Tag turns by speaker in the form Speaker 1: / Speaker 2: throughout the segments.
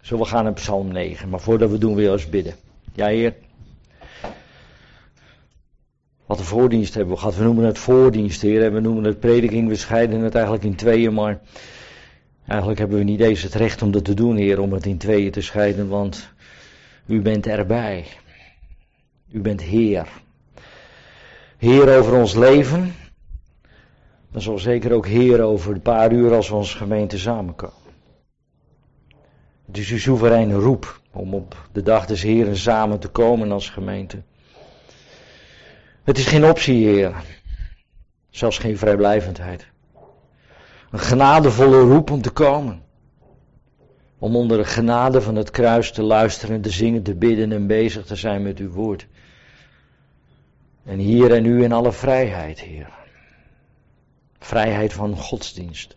Speaker 1: Zo, we gaan naar Psalm 9, maar voordat we doen, wil je eens bidden. Ja, Heer. Wat een voordienst hebben we gehad. We noemen het voordienst, Heer. En we noemen het prediking. We scheiden het eigenlijk in tweeën, maar eigenlijk hebben we niet eens het recht om dat te doen, Heer, om het in tweeën te scheiden, want u bent erbij. U bent Heer. Heer over ons leven. Maar zo zeker ook Heer over een paar uur als we als gemeente samenkomen. Het is uw soevereine roep om op de dag des Heeren samen te komen als gemeente. Het is geen optie, Heer. Zelfs geen vrijblijvendheid. Een genadevolle roep om te komen. Om onder de genade van het kruis te luisteren, te zingen, te bidden en bezig te zijn met uw woord. En hier en nu in alle vrijheid, Heer. Vrijheid van godsdienst.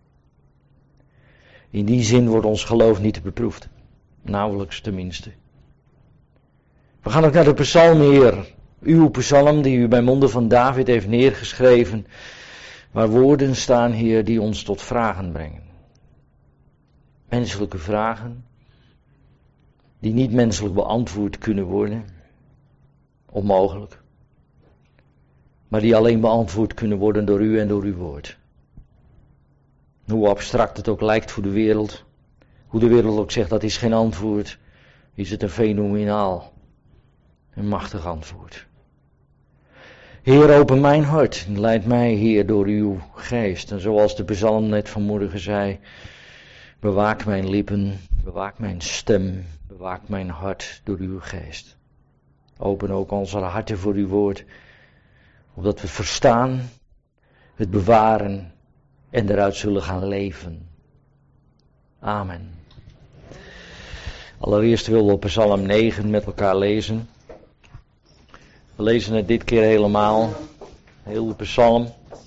Speaker 1: In die zin wordt ons geloof niet beproefd. Nauwelijks tenminste. We gaan ook naar de psalm, Heer. Uw psalm die u bij monden van David heeft neergeschreven. Waar woorden staan, Heer, die ons tot vragen brengen. Menselijke vragen. Die niet menselijk beantwoord kunnen worden. Onmogelijk. Maar die alleen beantwoord kunnen worden door u en door uw woord. Hoe abstract het ook lijkt voor de wereld. Hoe de wereld ook zegt dat is geen antwoord. Is het een fenomenaal en machtig antwoord. Heer, open mijn hart en leid mij, Heer, door uw geest. En zoals de psalm net vanmorgen zei, bewaak mijn lippen, bewaak mijn stem, bewaak mijn hart door uw geest. Open ook onze harten voor uw woord, opdat we het verstaan, het bewaren en eruit zullen gaan leven. Amen. Allereerst willen we Psalm 9 met elkaar lezen. We lezen het dit keer helemaal, heel de psalm,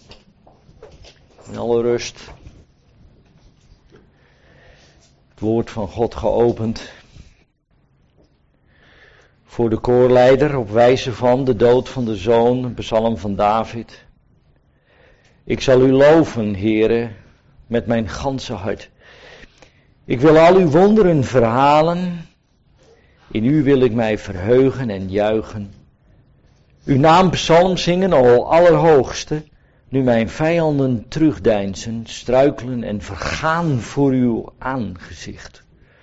Speaker 1: in alle rust. Het woord van God geopend voor de koorleider op wijze van de dood van de zoon, een psalm van David. Ik zal u loven, Heere, met mijn ganse hart. Ik wil al uw wonderen verhalen, in u wil ik mij verheugen en juichen. Uw naam psalm zingen, o Allerhoogste, nu mijn vijanden terugdeinzen, struikelen en vergaan voor uw aangezicht.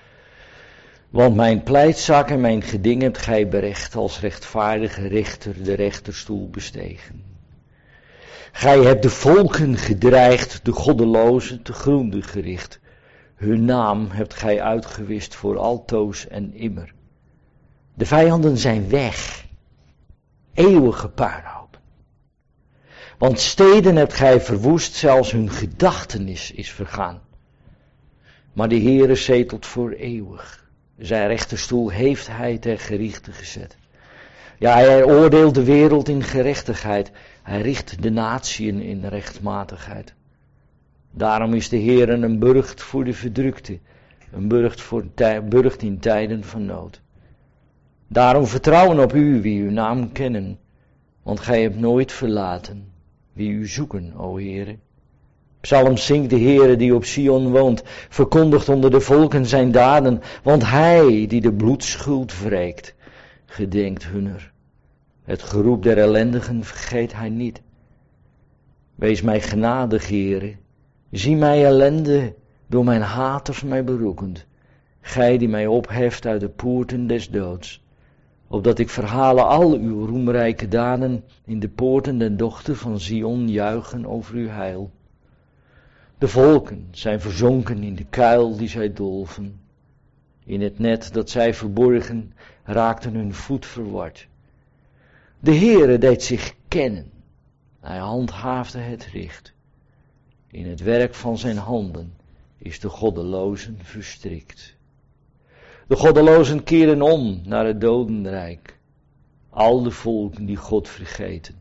Speaker 1: Want mijn pleitzak en mijn geding hebt gij berecht als rechtvaardige rechter de rechterstoel bestegen. Gij hebt de volken gedreigd, de goddelozen te gronde gericht. Hun naam hebt gij uitgewist voor altoos en immer. De vijanden zijn weg. Eeuwige puinhoop. Want steden hebt gij verwoest, zelfs hun gedachtenis is vergaan. Maar de Heere zetelt voor eeuwig. Zijn rechterstoel heeft hij ter gerichte gezet. Ja, hij oordeelt de wereld in gerechtigheid. Hij richt de natieën in rechtmatigheid. Daarom is de Heere een burcht voor de verdrukte. Een burcht in tijden van nood. Daarom vertrouwen op u wie uw naam kennen, want gij hebt nooit verlaten wie u zoeken, o Heere. Psalm zingt de Heere die op Sion woont, verkondigt onder de volken zijn daden, want hij die de bloedschuld wreekt, gedenkt hunner. Het geroep der ellendigen vergeet hij niet. Wees mij genadig, Heere, zie mij ellende door mijn haters mij berokkend, gij die mij opheft uit de poorten des doods. Opdat ik verhalen al uw roemrijke daden, in de poorten der dochter van Sion juichen over uw heil. De volken zijn verzonken in de kuil die zij dolven. In het net dat zij verborgen, raakten hun voet verward. De Heere deed zich kennen, hij handhaafde het recht. In het werk van zijn handen is de goddelozen verstrikt. De goddelozen keren om naar het dodenrijk. Al de volken die God vergeten.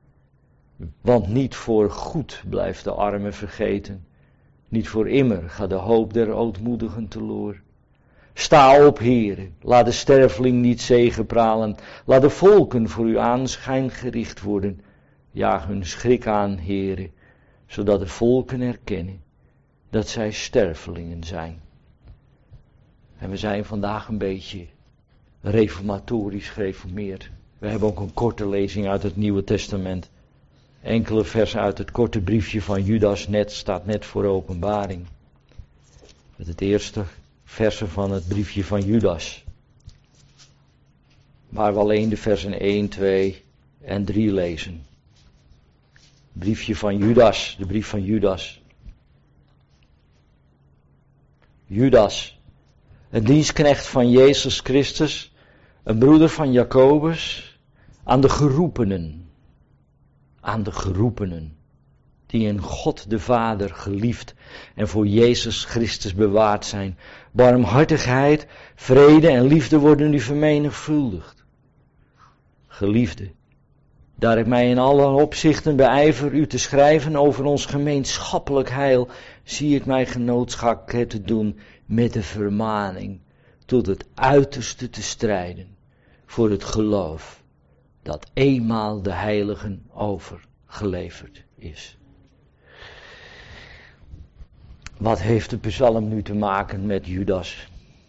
Speaker 1: Want niet voor goed blijft de arme vergeten. Niet voor immer gaat de hoop der ootmoedigen teloor. Sta op, Heere, laat de sterveling niet zegepralen. Laat de volken voor uw aanschijn gericht worden. Jaag hun schrik aan, Heere, zodat de volken erkennen dat zij stervelingen zijn. En we zijn vandaag een beetje reformatorisch gereformeerd. We hebben ook een korte lezing uit het Nieuwe Testament. Enkele versen uit het korte briefje van Judas staat net voor Openbaring. Met het eerste versen van het briefje van Judas. Waar we alleen de versen 1, 2 en 3 lezen. Briefje van Judas, de brief van Judas. Judas, een dienstknecht van Jezus Christus, een broeder van Jacobus, aan de geroepenen, die in God de Vader geliefd en voor Jezus Christus bewaard zijn. Barmhartigheid, vrede en liefde worden u vermenigvuldigd. Geliefde, daar ik mij in alle opzichten beijver u te schrijven over ons gemeenschappelijk heil, zie ik mij genoodschap te doen met de vermaning tot het uiterste te strijden voor het geloof dat eenmaal de heiligen overgeleverd is. Wat heeft de psalm nu te maken met Judas?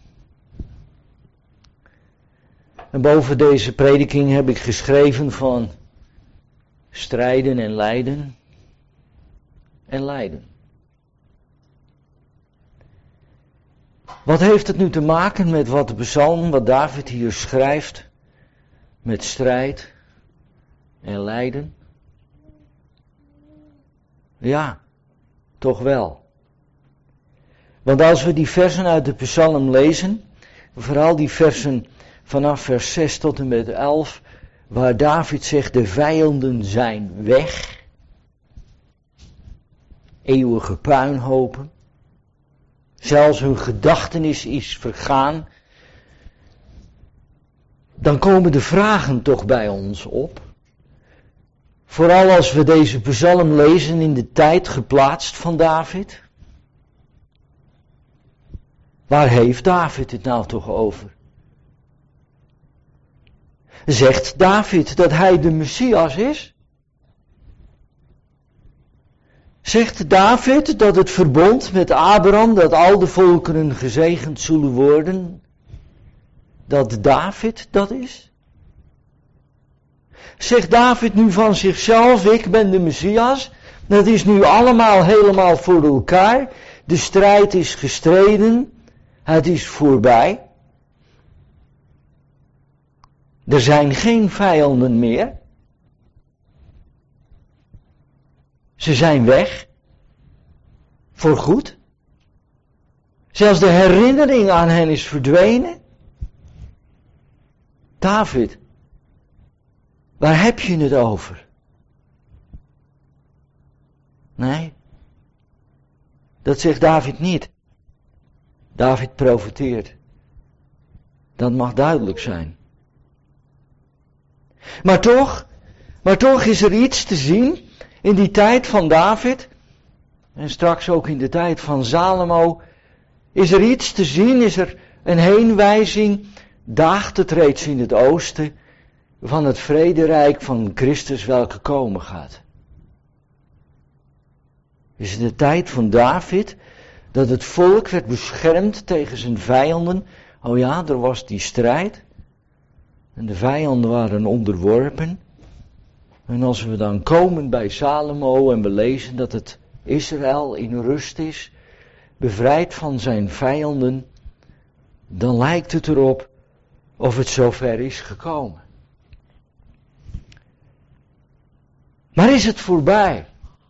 Speaker 1: En boven deze prediking heb ik geschreven van strijden en lijden en lijden. Wat heeft het nu te maken met wat de psalm, wat David hier schrijft, met strijd en lijden? Ja, toch wel. Want als we die versen uit de psalm lezen, vooral die versen vanaf vers 6 tot en met 11, waar David zegt, de vijanden zijn weg, eeuwige puinhopen, zelfs hun gedachtenis is vergaan, dan komen de vragen toch bij ons op. Vooral als we deze psalm lezen in de tijd geplaatst van David. Waar heeft David het nou toch over? Zegt David dat hij de Messias is? Zegt David dat het verbond met Abraham, dat al de volkeren gezegend zullen worden, dat David dat is? Zegt David nu van zichzelf, ik ben de Messias, dat is nu allemaal helemaal voor elkaar, de strijd is gestreden, het is voorbij. Er zijn geen vijanden meer. Ze zijn weg. Voorgoed. Zelfs de herinnering aan hen is verdwenen. David, waar heb je het over? Nee, dat zegt David niet. David profeteert. Dat mag duidelijk zijn. Maar toch is er iets te zien in die tijd van David, en straks ook in de tijd van Salomo, is er iets te zien, is er een heenwijzing, daagt het reeds in het oosten, van het vrederijk van Christus welke komen gaat. Is in de tijd van David dat het volk werd beschermd tegen zijn vijanden. Oh ja, er was die strijd. En de vijanden waren onderworpen. En als we dan komen bij Salomo en we lezen dat het Israël in rust is, bevrijd van zijn vijanden, dan lijkt het erop of het zover is gekomen. Maar is het voorbij?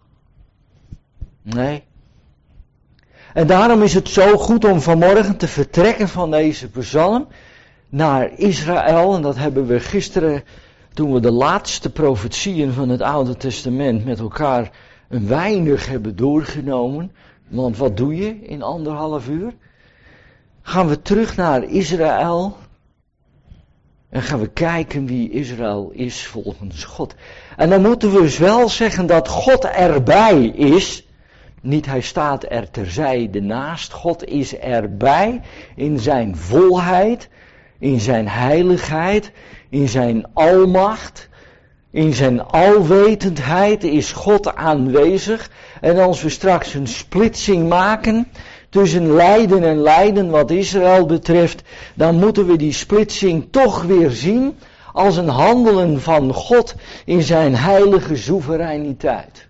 Speaker 1: Nee. En daarom is het zo goed om vanmorgen te vertrekken van deze psalm naar Israël. En dat hebben we gisteren, toen we de laatste profetieën van het Oude Testament met elkaar een weinig hebben doorgenomen. Want wat doe je in 1,5 uur? Gaan we terug naar Israël. En gaan we kijken wie Israël is volgens God. En dan moeten we dus wel zeggen dat God erbij is. Niet hij staat er terzijde naast. God is erbij in zijn volheid, in zijn heiligheid, in zijn almacht, in zijn alwetendheid is God aanwezig. En als we straks een splitsing maken tussen lijden en lijden wat Israël betreft, dan moeten we die splitsing toch weer zien als een handelen van God in zijn heilige soevereiniteit.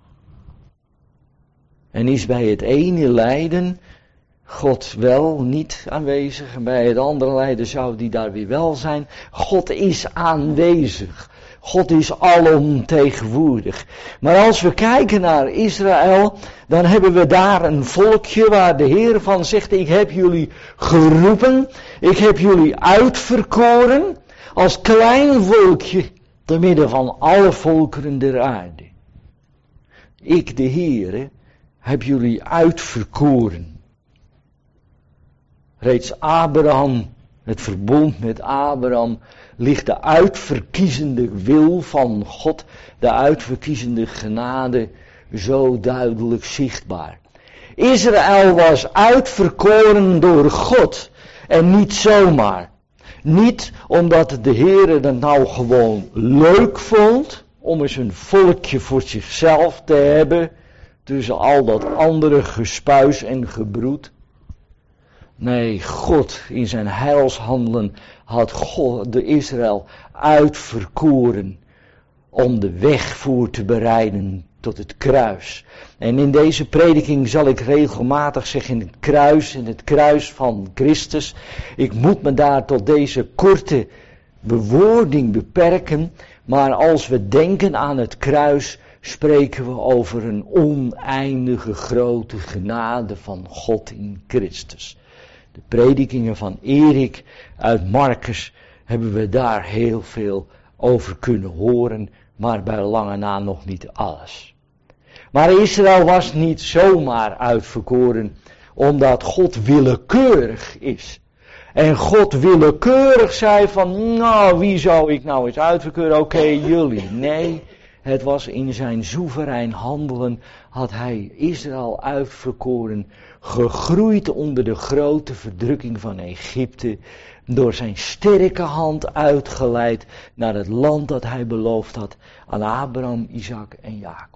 Speaker 1: En is bij het ene lijden God wel niet aanwezig en bij het andere lijden zou die daar weer wel zijn. God is aanwezig. God is alomtegenwoordig. Maar als we kijken naar Israël, dan hebben we daar een volkje waar de Heer van zegt, ik heb jullie geroepen, ik heb jullie uitverkoren, als klein volkje, te midden van alle volkeren der aarde. Ik, de Heere, heb jullie uitverkoren. Reeds Abraham, het verbond met Abraham, ligt de uitverkiezende wil van God, de uitverkiezende genade, zo duidelijk zichtbaar. Israël was uitverkoren door God en niet zomaar. Niet omdat de Heere dat nou gewoon leuk vond, om eens een volkje voor zichzelf te hebben, tussen al dat andere gespuis en gebroed. Nee, God in zijn heilshandelen had God de Israël uitverkoren om de weg voor te bereiden tot het kruis. En in deze prediking zal ik regelmatig zeggen in het kruis van Christus. Ik moet me daar tot deze korte bewoording beperken, maar als we denken aan het kruis, spreken we over een oneindige grote genade van God in Christus. De predikingen van Erik uit Marcus hebben we daar heel veel over kunnen horen, maar bij lange na nog niet alles. Maar Israël was niet zomaar uitverkoren, omdat God willekeurig is. En God willekeurig zei van, nou wie zou ik nou eens uitverkoren? Oké, jullie. Nee, het was in zijn soeverein handelen, had hij Israël uitverkoren, gegroeid onder de grote verdrukking van Egypte, door zijn sterke hand uitgeleid naar het land dat hij beloofd had aan Abraham, Isaac en Jacob.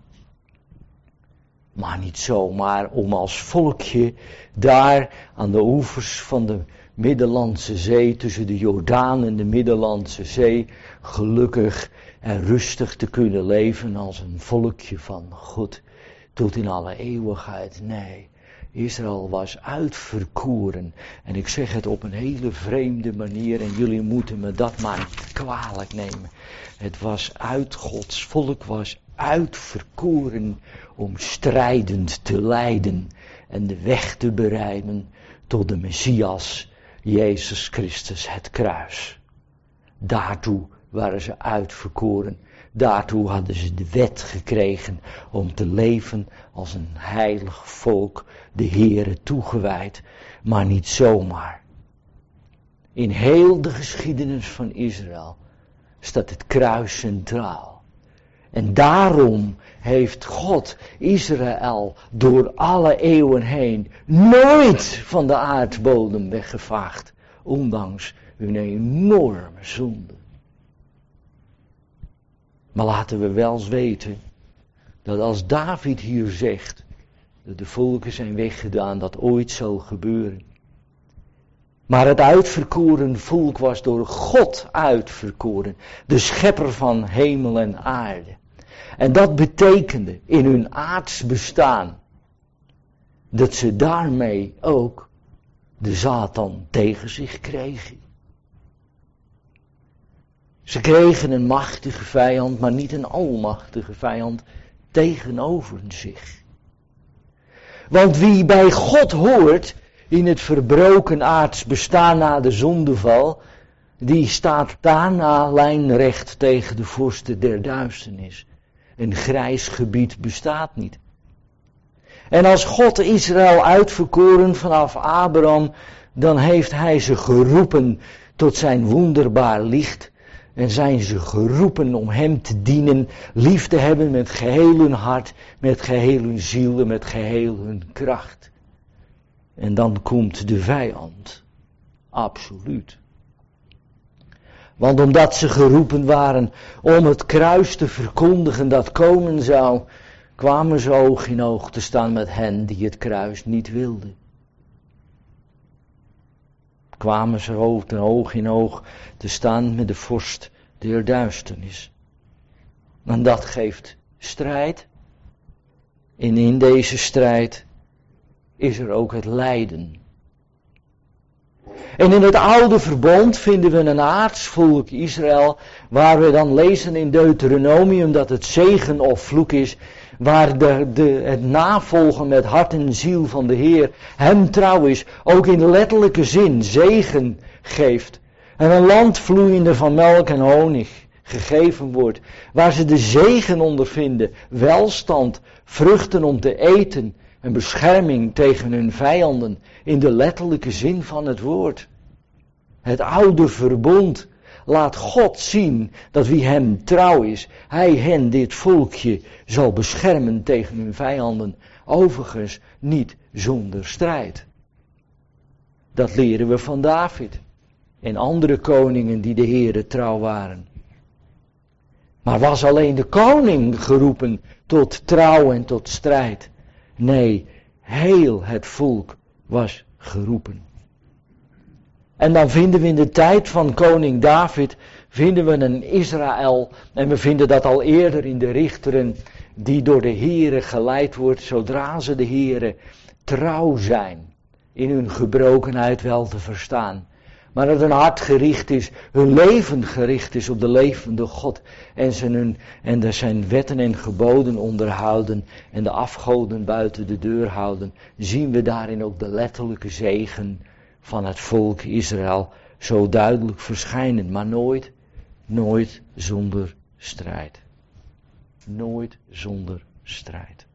Speaker 1: Maar niet zomaar om als volkje daar aan de oevers van de Middellandse Zee, tussen de Jordaan en de Middellandse Zee, gelukkig en rustig te kunnen leven als een volkje van God tot in alle eeuwigheid. Nee, Israël was uitverkoren. En ik zeg het op een hele vreemde manier en jullie moeten me dat maar niet kwalijk nemen. Het was Gods volk was uitverkoren om strijdend te lijden en de weg te bereiden tot de Messias, Jezus Christus, het kruis. Daartoe waren ze uitverkoren. Daartoe hadden ze de wet gekregen om te leven als een heilig volk, de Heere toegewijd, maar niet zomaar. In heel de geschiedenis van Israël staat het kruis centraal. En daarom heeft God Israël door alle eeuwen heen nooit van de aardbodem weggevaagd, ondanks hun enorme zonde. Maar laten we wel eens weten dat als David hier zegt dat de volken zijn weggedaan, dat ooit zal gebeuren. Maar het uitverkoren volk was door God uitverkoren, de schepper van hemel en aarde. En dat betekende in hun aards bestaan dat ze daarmee ook de Satan tegen zich kregen. Ze kregen een machtige vijand, maar niet een almachtige vijand tegenover zich. Want wie bij God hoort in het verbroken aards bestaan na de zondeval, die staat daarna lijnrecht tegen de vorsten der duisternis. Een grijs gebied bestaat niet. En als God Israël uitverkoren vanaf Abraham, dan heeft hij ze geroepen tot zijn wonderbaar licht. En zijn ze geroepen om hem te dienen, lief te hebben met geheel hun hart, met geheel hun ziel en met geheel hun kracht. En dan komt de vijand. Absoluut. Want omdat ze geroepen waren om het kruis te verkondigen dat komen zou, kwamen ze oog in oog te staan met hen die het kruis niet wilden. Kwamen ze oog in oog te staan met de vorst der duisternis. En dat geeft strijd. En in deze strijd is er ook het lijden. En in het oude verbond vinden we een aardsvolk Israël, waar we dan lezen in Deuteronomium dat het zegen of vloek is, waar het navolgen met hart en ziel van de Heer hem trouw is, ook in letterlijke zin zegen geeft. En een land vloeiende van melk en honig gegeven wordt, waar ze de zegen ondervinden, welstand, vruchten om te eten en bescherming tegen hun vijanden, in de letterlijke zin van het woord. Het oude verbond laat God zien dat wie hem trouw is, hij hen, dit volkje, zal beschermen tegen hun vijanden, overigens niet zonder strijd. Dat leren we van David en andere koningen die de Heere trouw waren. Maar was alleen de koning geroepen tot trouw en tot strijd? Nee, heel het volk was geroepen. En dan vinden we in de tijd van koning David, vinden we een Israël, en we vinden dat al eerder in de richteren, die door de Heere geleid wordt, zodra ze de Heere trouw zijn, in hun gebrokenheid wel te verstaan. Maar dat hun hart gericht is, hun leven gericht is op de levende God. En ze zijn wetten en geboden onderhouden en de afgoden buiten de deur houden. Zien we daarin ook de letterlijke zegen van het volk Israël zo duidelijk verschijnen. Maar nooit zonder strijd. Nooit zonder strijd.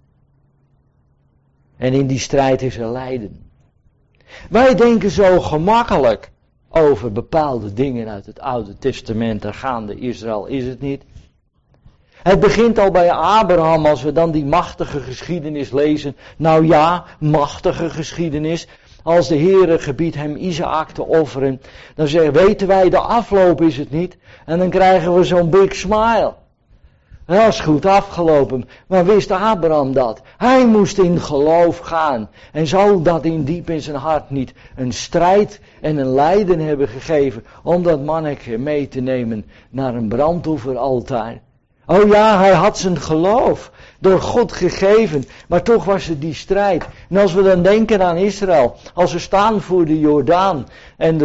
Speaker 1: En in die strijd is er lijden. Wij denken zo gemakkelijk over bepaalde dingen uit het Oude Testament. Daar gaande Israël is het niet. Het begint al bij Abraham, als we dan die machtige geschiedenis lezen. Nou ja, machtige geschiedenis. Als de Heere gebiedt hem Isaac te offeren, dan weten wij, de afloop is het niet. En dan krijgen we zo'n big smile. Dat is goed afgelopen, maar wist Abraham dat? Hij moest in geloof gaan. En zou dat diep in zijn hart niet een strijd en een lijden hebben gegeven om dat manneke mee te nemen naar een brandofferaltaar? Oh ja, hij had zijn geloof door God gegeven, maar toch was het die strijd. En als we dan denken aan Israël, als ze staan voor de Jordaan en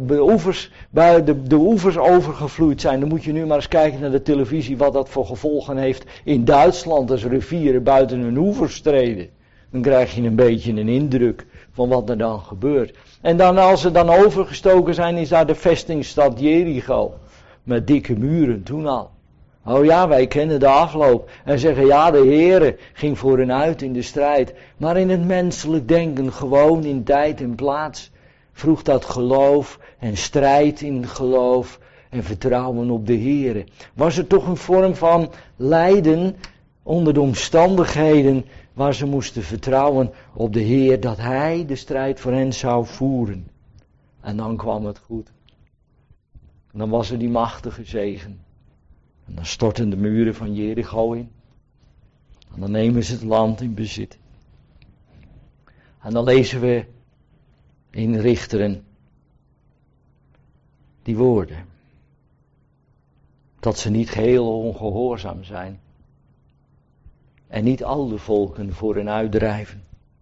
Speaker 1: de oevers overgevloeid zijn, dan moet je nu maar eens kijken naar de televisie wat dat voor gevolgen heeft in Duitsland als rivieren buiten hun oevers treden. Dan krijg je een beetje een indruk van wat er dan gebeurt. En dan als ze dan overgestoken zijn, is daar de vestingstad Jericho met dikke muren toen al. Oh ja, wij kennen de afloop en zeggen ja, de Heere ging voor hen uit in de strijd. Maar in het menselijk denken, gewoon in tijd en plaats, vroeg dat geloof en strijd in geloof en vertrouwen op de Heere. Was er toch een vorm van lijden onder de omstandigheden waar ze moesten vertrouwen op de Heer, dat Hij de strijd voor hen zou voeren. En dan kwam het goed. En dan was er die machtige zegen. En dan storten de muren van Jericho in. En dan nemen ze het land in bezit. En dan lezen we in Richteren die woorden. Dat ze niet geheel ongehoorzaam zijn. En niet al de volken voor hen uitdrijven.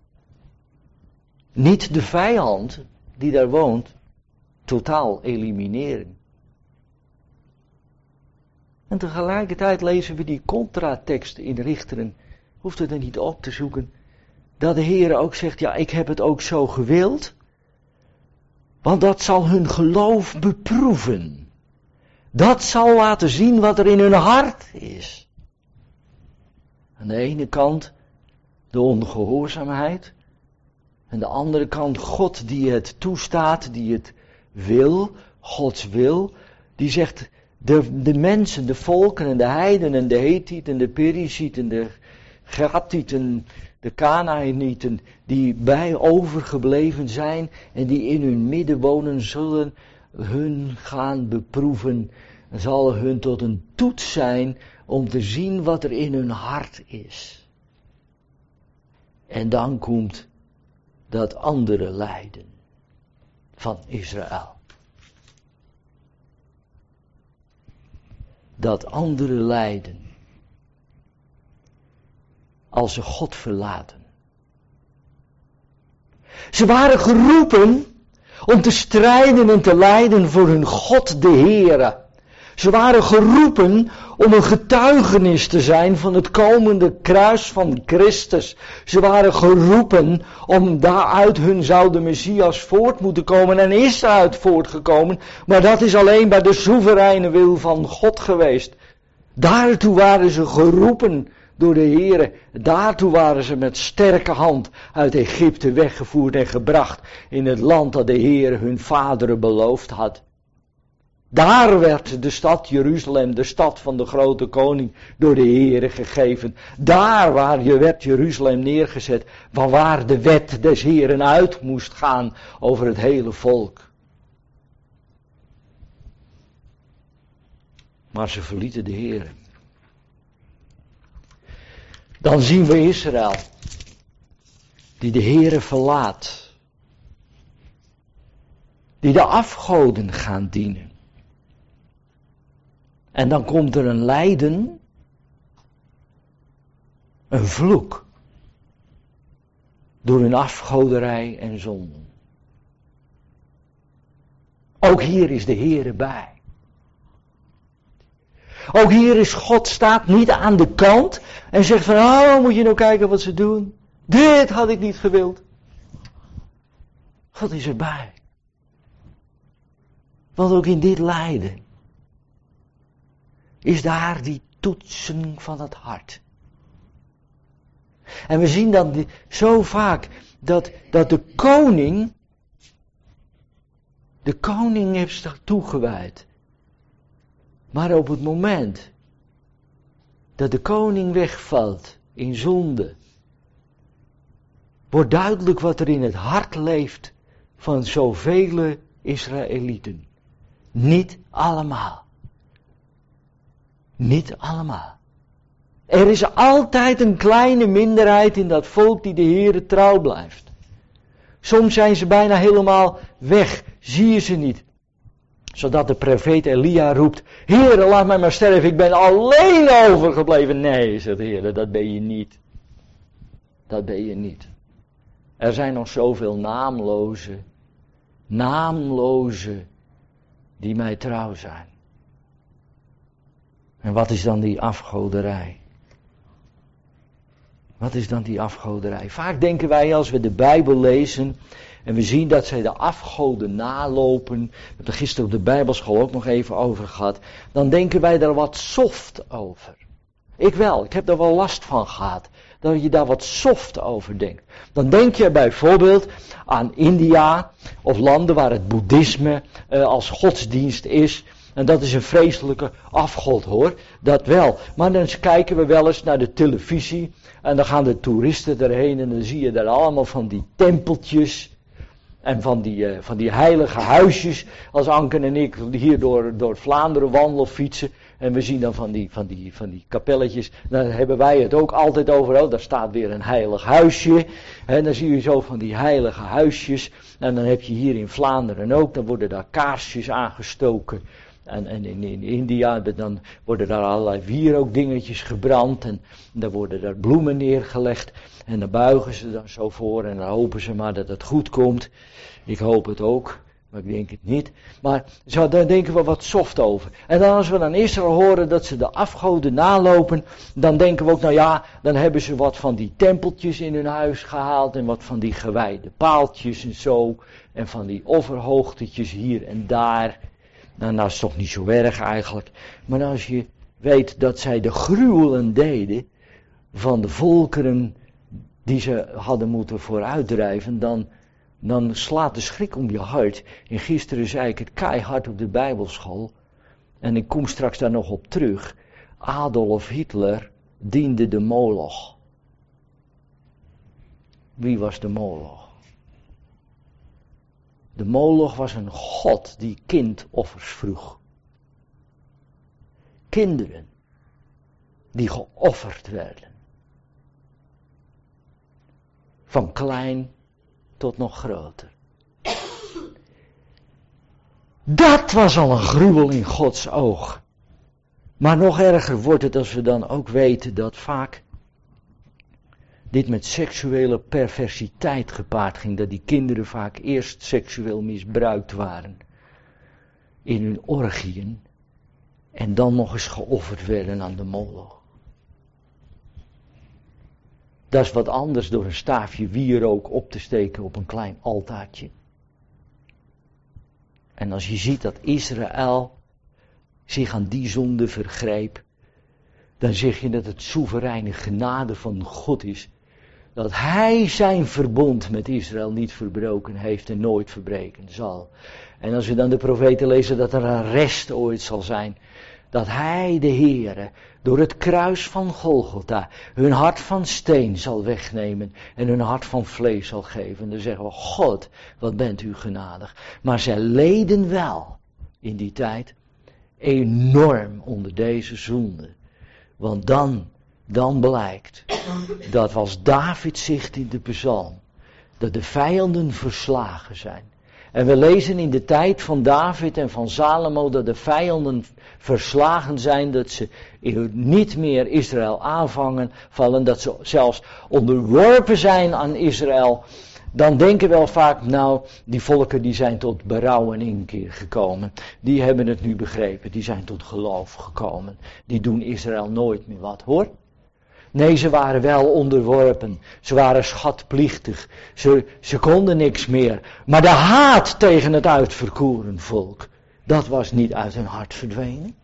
Speaker 1: Niet de vijand die daar woont totaal elimineren. En tegelijkertijd lezen we die contratekst in Richteren. Hoeft het er niet op te zoeken. Dat de Heer ook zegt, ja, ik heb het ook zo gewild. Want dat zal hun geloof beproeven. Dat zal laten zien wat er in hun hart is. Aan de ene kant de ongehoorzaamheid. Aan de andere kant God die het toestaat, die het wil. Gods wil. Die zegt, de mensen, de volken en de heidenen, de Hethieten, de Perizieten, de Gathieten, de Kanaanieten, die bij overgebleven zijn en die in hun midden wonen, zullen hun gaan beproeven. Zal hun tot een toets zijn om te zien wat er in hun hart is. En dan komt dat andere lijden van Israël. Dat andere lijden. Als ze God verlaten. Ze waren geroepen om te strijden en te lijden voor hun God de Heere. Ze waren geroepen om een getuigenis te zijn van het komende kruis van Christus. Ze waren geroepen om daaruit hun zou de Messias voort moeten komen en is eruit voortgekomen. Maar dat is alleen bij de soevereine wil van God geweest. Daartoe waren ze geroepen door de Heere. Daartoe waren ze met sterke hand uit Egypte weggevoerd en gebracht in het land dat de Heere hun vaderen beloofd had. Daar werd de stad Jeruzalem, de stad van de grote koning, door de Heere gegeven. Daar werd Jeruzalem neergezet, vanwaar de wet des Heeren uit moest gaan over het hele volk. Maar ze verlieten de Heere. Dan zien we Israël, die de Heere verlaat. Die de afgoden gaan dienen. En dan komt er een lijden, een vloek, door hun afgoderij en zonden. Ook hier is de Heere bij. Ook hier is God staat niet aan de kant en zegt van, oh, moet je nou kijken wat ze doen. Dit had ik niet gewild. God is erbij. Want ook in dit lijden is daar die toetsing van het hart. En we zien dan zo vaak dat de koning heeft zich toegewijd. Maar op het moment dat de koning wegvalt in zonde, wordt duidelijk wat er in het hart leeft van zoveel Israëlieten. Niet allemaal. Niet allemaal. Er is altijd een kleine minderheid in dat volk die de Heere trouw blijft. Soms zijn ze bijna helemaal weg, zie je ze niet. Zodat de profeet Elia roept, Heere, laat mij maar sterven, ik ben alleen overgebleven. Nee, zegt de Heere, dat ben je niet. Dat ben je niet. Er zijn nog zoveel naamloze, die mij trouw zijn. En wat is dan die afgoderij? Wat is dan die afgoderij? Vaak denken wij als we de Bijbel lezen en we zien dat zij de afgoden nalopen, we hebben er gisteren op de Bijbelschool ook nog even over gehad, dan denken wij daar wat soft over. Ik wel, ik heb daar wel last van gehad, dat je daar wat soft over denkt. Dan denk je bijvoorbeeld aan India of landen waar het boeddhisme als godsdienst is. En dat is een vreselijke afgod hoor, dat wel. Maar dan kijken we wel eens naar de televisie en dan gaan de toeristen erheen en dan zie je daar allemaal van die tempeltjes en van die heilige huisjes. Als Anken en ik hier door Vlaanderen wandelen of fietsen en we zien dan van die kapelletjes, dan hebben wij het ook altijd over, oh daar staat weer een heilig huisje. En dan zie je zo van die heilige huisjes en dan heb je hier in Vlaanderen ook, dan worden daar kaarsjes aangestoken. En in India, dan worden daar allerlei wierookdingetjes gebrand en dan worden daar bloemen neergelegd en dan buigen ze dan zo voor en dan hopen ze maar dat het goed komt. Ik hoop het ook, maar ik denk het niet. Maar zo, daar denken we wat soft over. En dan als we dan Israël horen dat ze de afgoden nalopen, dan denken we ook, nou ja, dan hebben ze wat van die tempeltjes in hun huis gehaald en wat van die gewijde paaltjes en zo en van die offerhoogtetjes hier en daar. Nou, dat is toch niet zo erg eigenlijk. Maar als je weet dat zij de gruwelen deden van de volkeren die ze hadden moeten vooruitdrijven, dan slaat de schrik om je hart. En gisteren zei ik het keihard op de Bijbelschool. En ik kom straks daar nog op terug. Adolf Hitler diende de Moloch. Wie was de Moloch? De Moloch was een god die kindoffers vroeg. Kinderen die geofferd werden. Van klein tot nog groter. Dat was al een gruwel in Gods oog. Maar nog erger wordt het als we dan ook weten dat vaak dit met seksuele perversiteit gepaard ging. Dat die kinderen vaak eerst seksueel misbruikt waren in hun orgieën en dan nog eens geofferd werden aan de Moloch. Dat is wat anders door een staafje wierook op te steken op een klein altaartje. En als je ziet dat Israël zich aan die zonde vergreep, dan zeg je dat het soevereine genade van God is. Dat hij zijn verbond met Israël niet verbroken heeft en nooit verbreken zal. En als we dan de profeten lezen dat er een rest ooit zal zijn. Dat hij, de Heere, door het kruis van Golgotha hun hart van steen zal wegnemen en hun hart van vlees zal geven. Dan zeggen we, God, wat bent u genadig. Maar zij leden wel in die tijd enorm onder deze zonde. Want dan blijkt dat als David zegt in de psalm, dat de vijanden verslagen zijn. En we lezen in de tijd van David en van Salomo dat de vijanden verslagen zijn, dat ze niet meer Israël aanvallen, dat ze zelfs onderworpen zijn aan Israël. Dan denken we wel vaak, nou, die volken die zijn tot berouw en inkeer gekomen. Die hebben het nu begrepen, die zijn tot geloof gekomen. Die doen Israël nooit meer wat, hoor. Nee, ze waren wel onderworpen. Ze waren schatplichtig. Ze konden niks meer. Maar de haat tegen het uitverkoren volk, dat was niet uit hun hart verdwenen.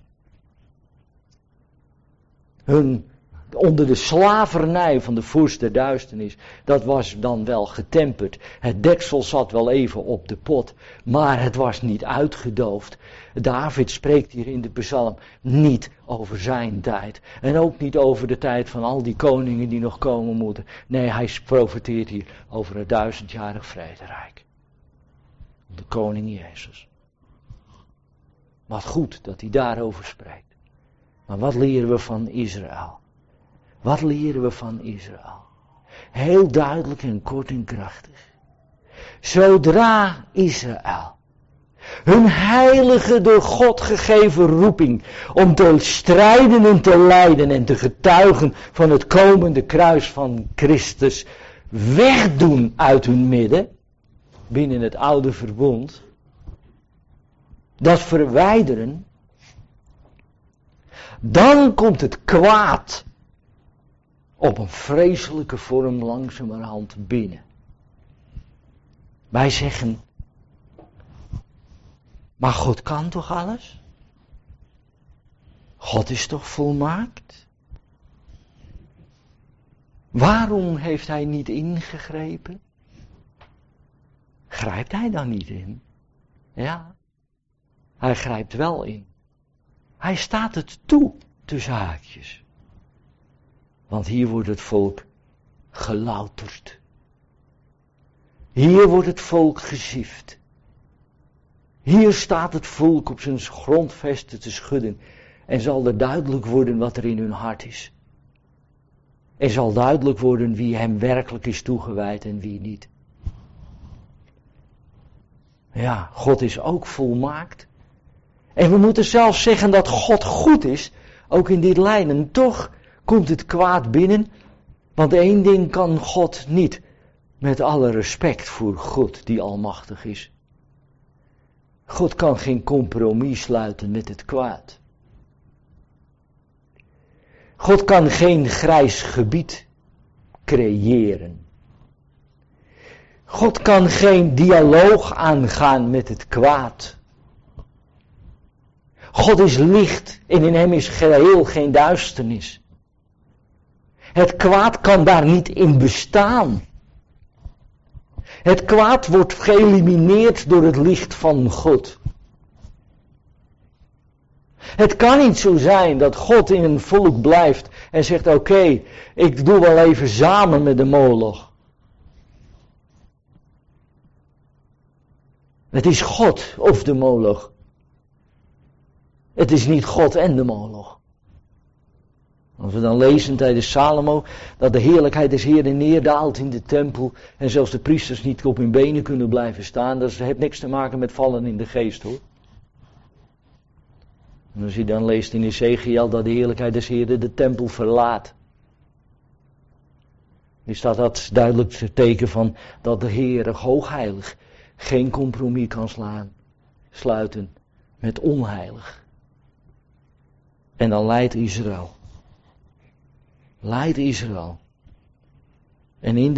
Speaker 1: Onder de slavernij van de vorst der duisternis, dat was dan wel getemperd. Het deksel zat wel even op de pot, maar het was niet uitgedoofd. David spreekt hier in de psalm niet over zijn tijd. En ook niet over de tijd van al die koningen die nog komen moeten. Nee, hij profeteert hier over het 1000-jarig vrederijk. De koning Jezus. Wat goed dat hij daarover spreekt. Maar wat leren we van Israël? Wat leren we van Israël? Heel duidelijk en kort en krachtig. Zodra Israël hun heilige door God gegeven roeping om te strijden en te lijden en te getuigen van het komende kruis van Christus wegdoen uit hun midden, binnen het oude verbond, dat verwijderen, dan komt het kwaad op een vreselijke vorm langzamerhand binnen. Wij zeggen, maar God kan toch alles? God is toch volmaakt? Waarom heeft hij niet ingegrepen? Grijpt hij dan niet in? Ja, hij grijpt wel in. Hij staat het toe, tussen haakjes. Want hier wordt het volk gelouterd. Hier wordt het volk geziefd. Hier staat het volk op zijn grondvesten te schudden. En zal er duidelijk worden wat er in hun hart is. Er zal duidelijk worden wie hem werkelijk is toegewijd en wie niet. Ja, God is ook volmaakt. En we moeten zelfs zeggen dat God goed is, ook in dit lijden. Toch komt het kwaad binnen, want één ding kan God niet, met alle respect voor God die almachtig is. God kan geen compromis sluiten met het kwaad. God kan geen grijs gebied creëren. God kan geen dialoog aangaan met het kwaad. God is licht en in hem is geheel geen duisternis. Het kwaad kan daar niet in bestaan. Het kwaad wordt geëlimineerd door het licht van God. Het kan niet zo zijn dat God in een volk blijft en zegt, oké, ik doe wel even samen met de Moloch. Het is God of de Moloch. Het is niet God en de Moloch. Als we dan lezen tijdens Salomo dat de heerlijkheid des Heeren neerdaalt in de tempel en zelfs de priesters niet op hun benen kunnen blijven staan, dat heeft niks te maken met vallen in de geest, hoor. En als je dan leest in Ezekiel dat de heerlijkheid des Heeren de tempel verlaat, is dat duidelijk het teken van dat de Heer hoogheilig geen compromis kan sluiten met onheilig. En dan leidt Israël. En in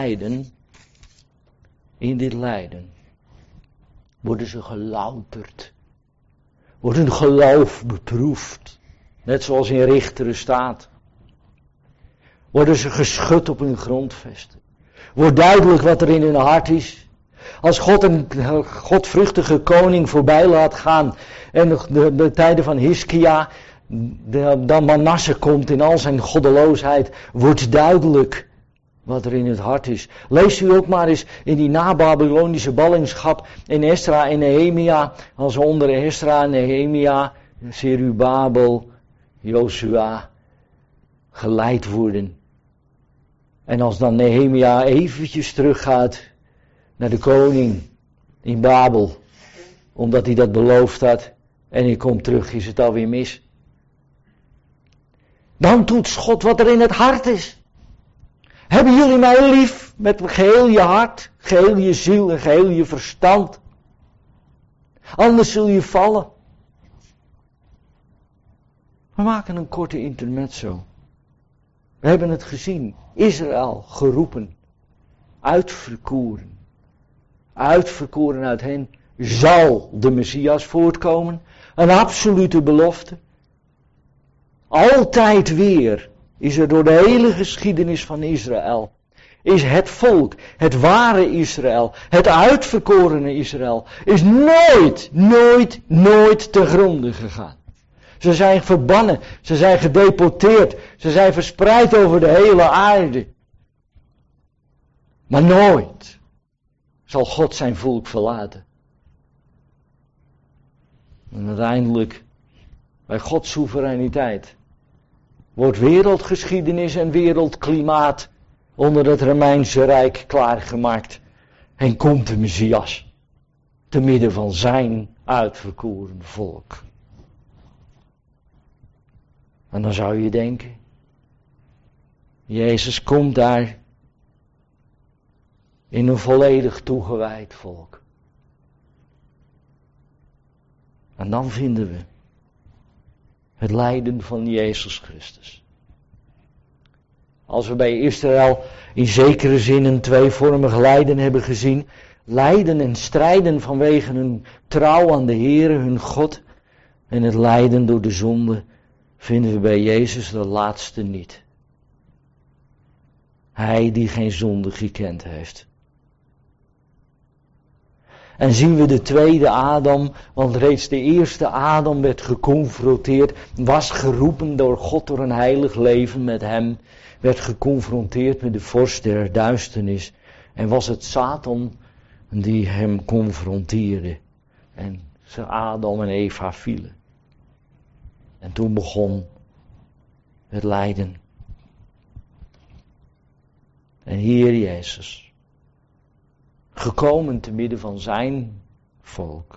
Speaker 1: dit lijden worden ze gelouterd. Wordt hun geloof beproefd. Net zoals in Richteren staat. Worden ze geschud op hun grondvesten. Wordt duidelijk wat er in hun hart is. Als God een godvruchtige koning voorbij laat gaan. En de tijden van Hiskia. Dan Manasse komt in al zijn goddeloosheid. Wordt duidelijk wat er in het hart is. Lees u ook maar eens in die na-Babylonische ballingschap in Esra en Nehemia. Als onder Esra en Nehemia, Zerubabel, Josua geleid worden. En als dan Nehemia eventjes teruggaat naar de koning in Babel. Omdat hij dat beloofd had. En hij komt terug, is het alweer mis. Dan toetst God wat er in het hart is. Hebben jullie mij lief met geheel je hart, geheel je ziel en geheel je verstand? Anders zul je vallen. We maken een korte intermezzo. We hebben het gezien. Israël geroepen. Uitverkoren. Uitverkoren uit hen zal de Messias voortkomen. Een absolute belofte. Altijd weer is er door de hele geschiedenis van Israël, is het volk, het ware Israël, het uitverkorene Israël, is nooit te gronde gegaan. Ze zijn verbannen, ze zijn gedeporteerd, ze zijn verspreid over de hele aarde. Maar nooit zal God zijn volk verlaten. En uiteindelijk, bij Gods soevereiniteit, wordt wereldgeschiedenis en wereldklimaat onder het Romeinse Rijk klaargemaakt. En komt de Messias te midden van zijn uitverkoren volk. En dan zou je denken, Jezus komt daar in een volledig toegewijd volk. En dan vinden we het lijden van Jezus Christus. Als we bij Israël in zekere zin een tweevormig lijden hebben gezien, lijden en strijden vanwege hun trouw aan de Heere, hun God, en het lijden door de zonde, vinden we bij Jezus de laatste niet. Hij die geen zonde gekend heeft. En zien we de tweede Adam, want reeds de eerste Adam werd geconfronteerd, was geroepen door God door een heilig leven met hem, werd geconfronteerd met de vorst der duisternis en was het Satan die hem confronteerde. En Adam en Eva vielen. En toen begon het lijden. En hier Jezus, gekomen te midden van zijn volk,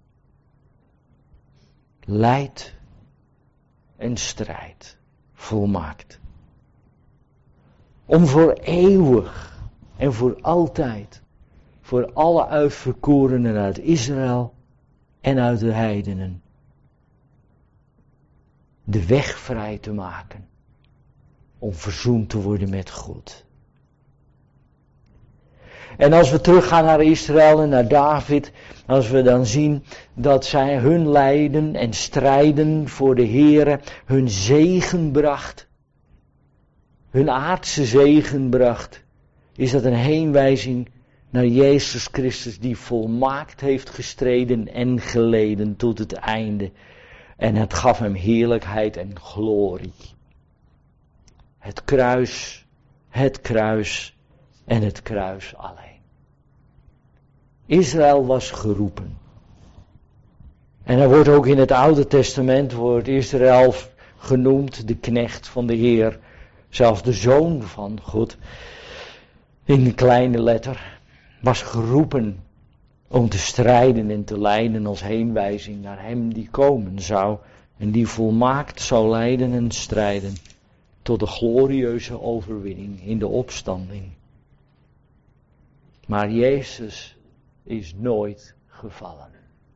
Speaker 1: lijdt en strijdt volmaakt. Om voor eeuwig en voor altijd, voor alle uitverkorenen uit Israël en uit de heidenen, de weg vrij te maken om verzoend te worden met God. En als we teruggaan naar Israël en naar David, als we dan zien dat zij hun lijden en strijden voor de Heere hun zegen bracht, hun aardse zegen bracht, is dat een heenwijzing naar Jezus Christus die volmaakt heeft gestreden en geleden tot het einde. En het gaf hem heerlijkheid en glorie. Het kruis en het kruis alleen. Israël was geroepen. En er wordt ook in het Oude Testament wordt Israël genoemd de knecht van de Heer, zelfs de Zoon van God, in de kleine letter, was geroepen om te strijden en te lijden als heenwijzing naar hem die komen zou en die volmaakt zou lijden en strijden tot de glorieuze overwinning in de opstanding. Maar Jezus is nooit gevallen.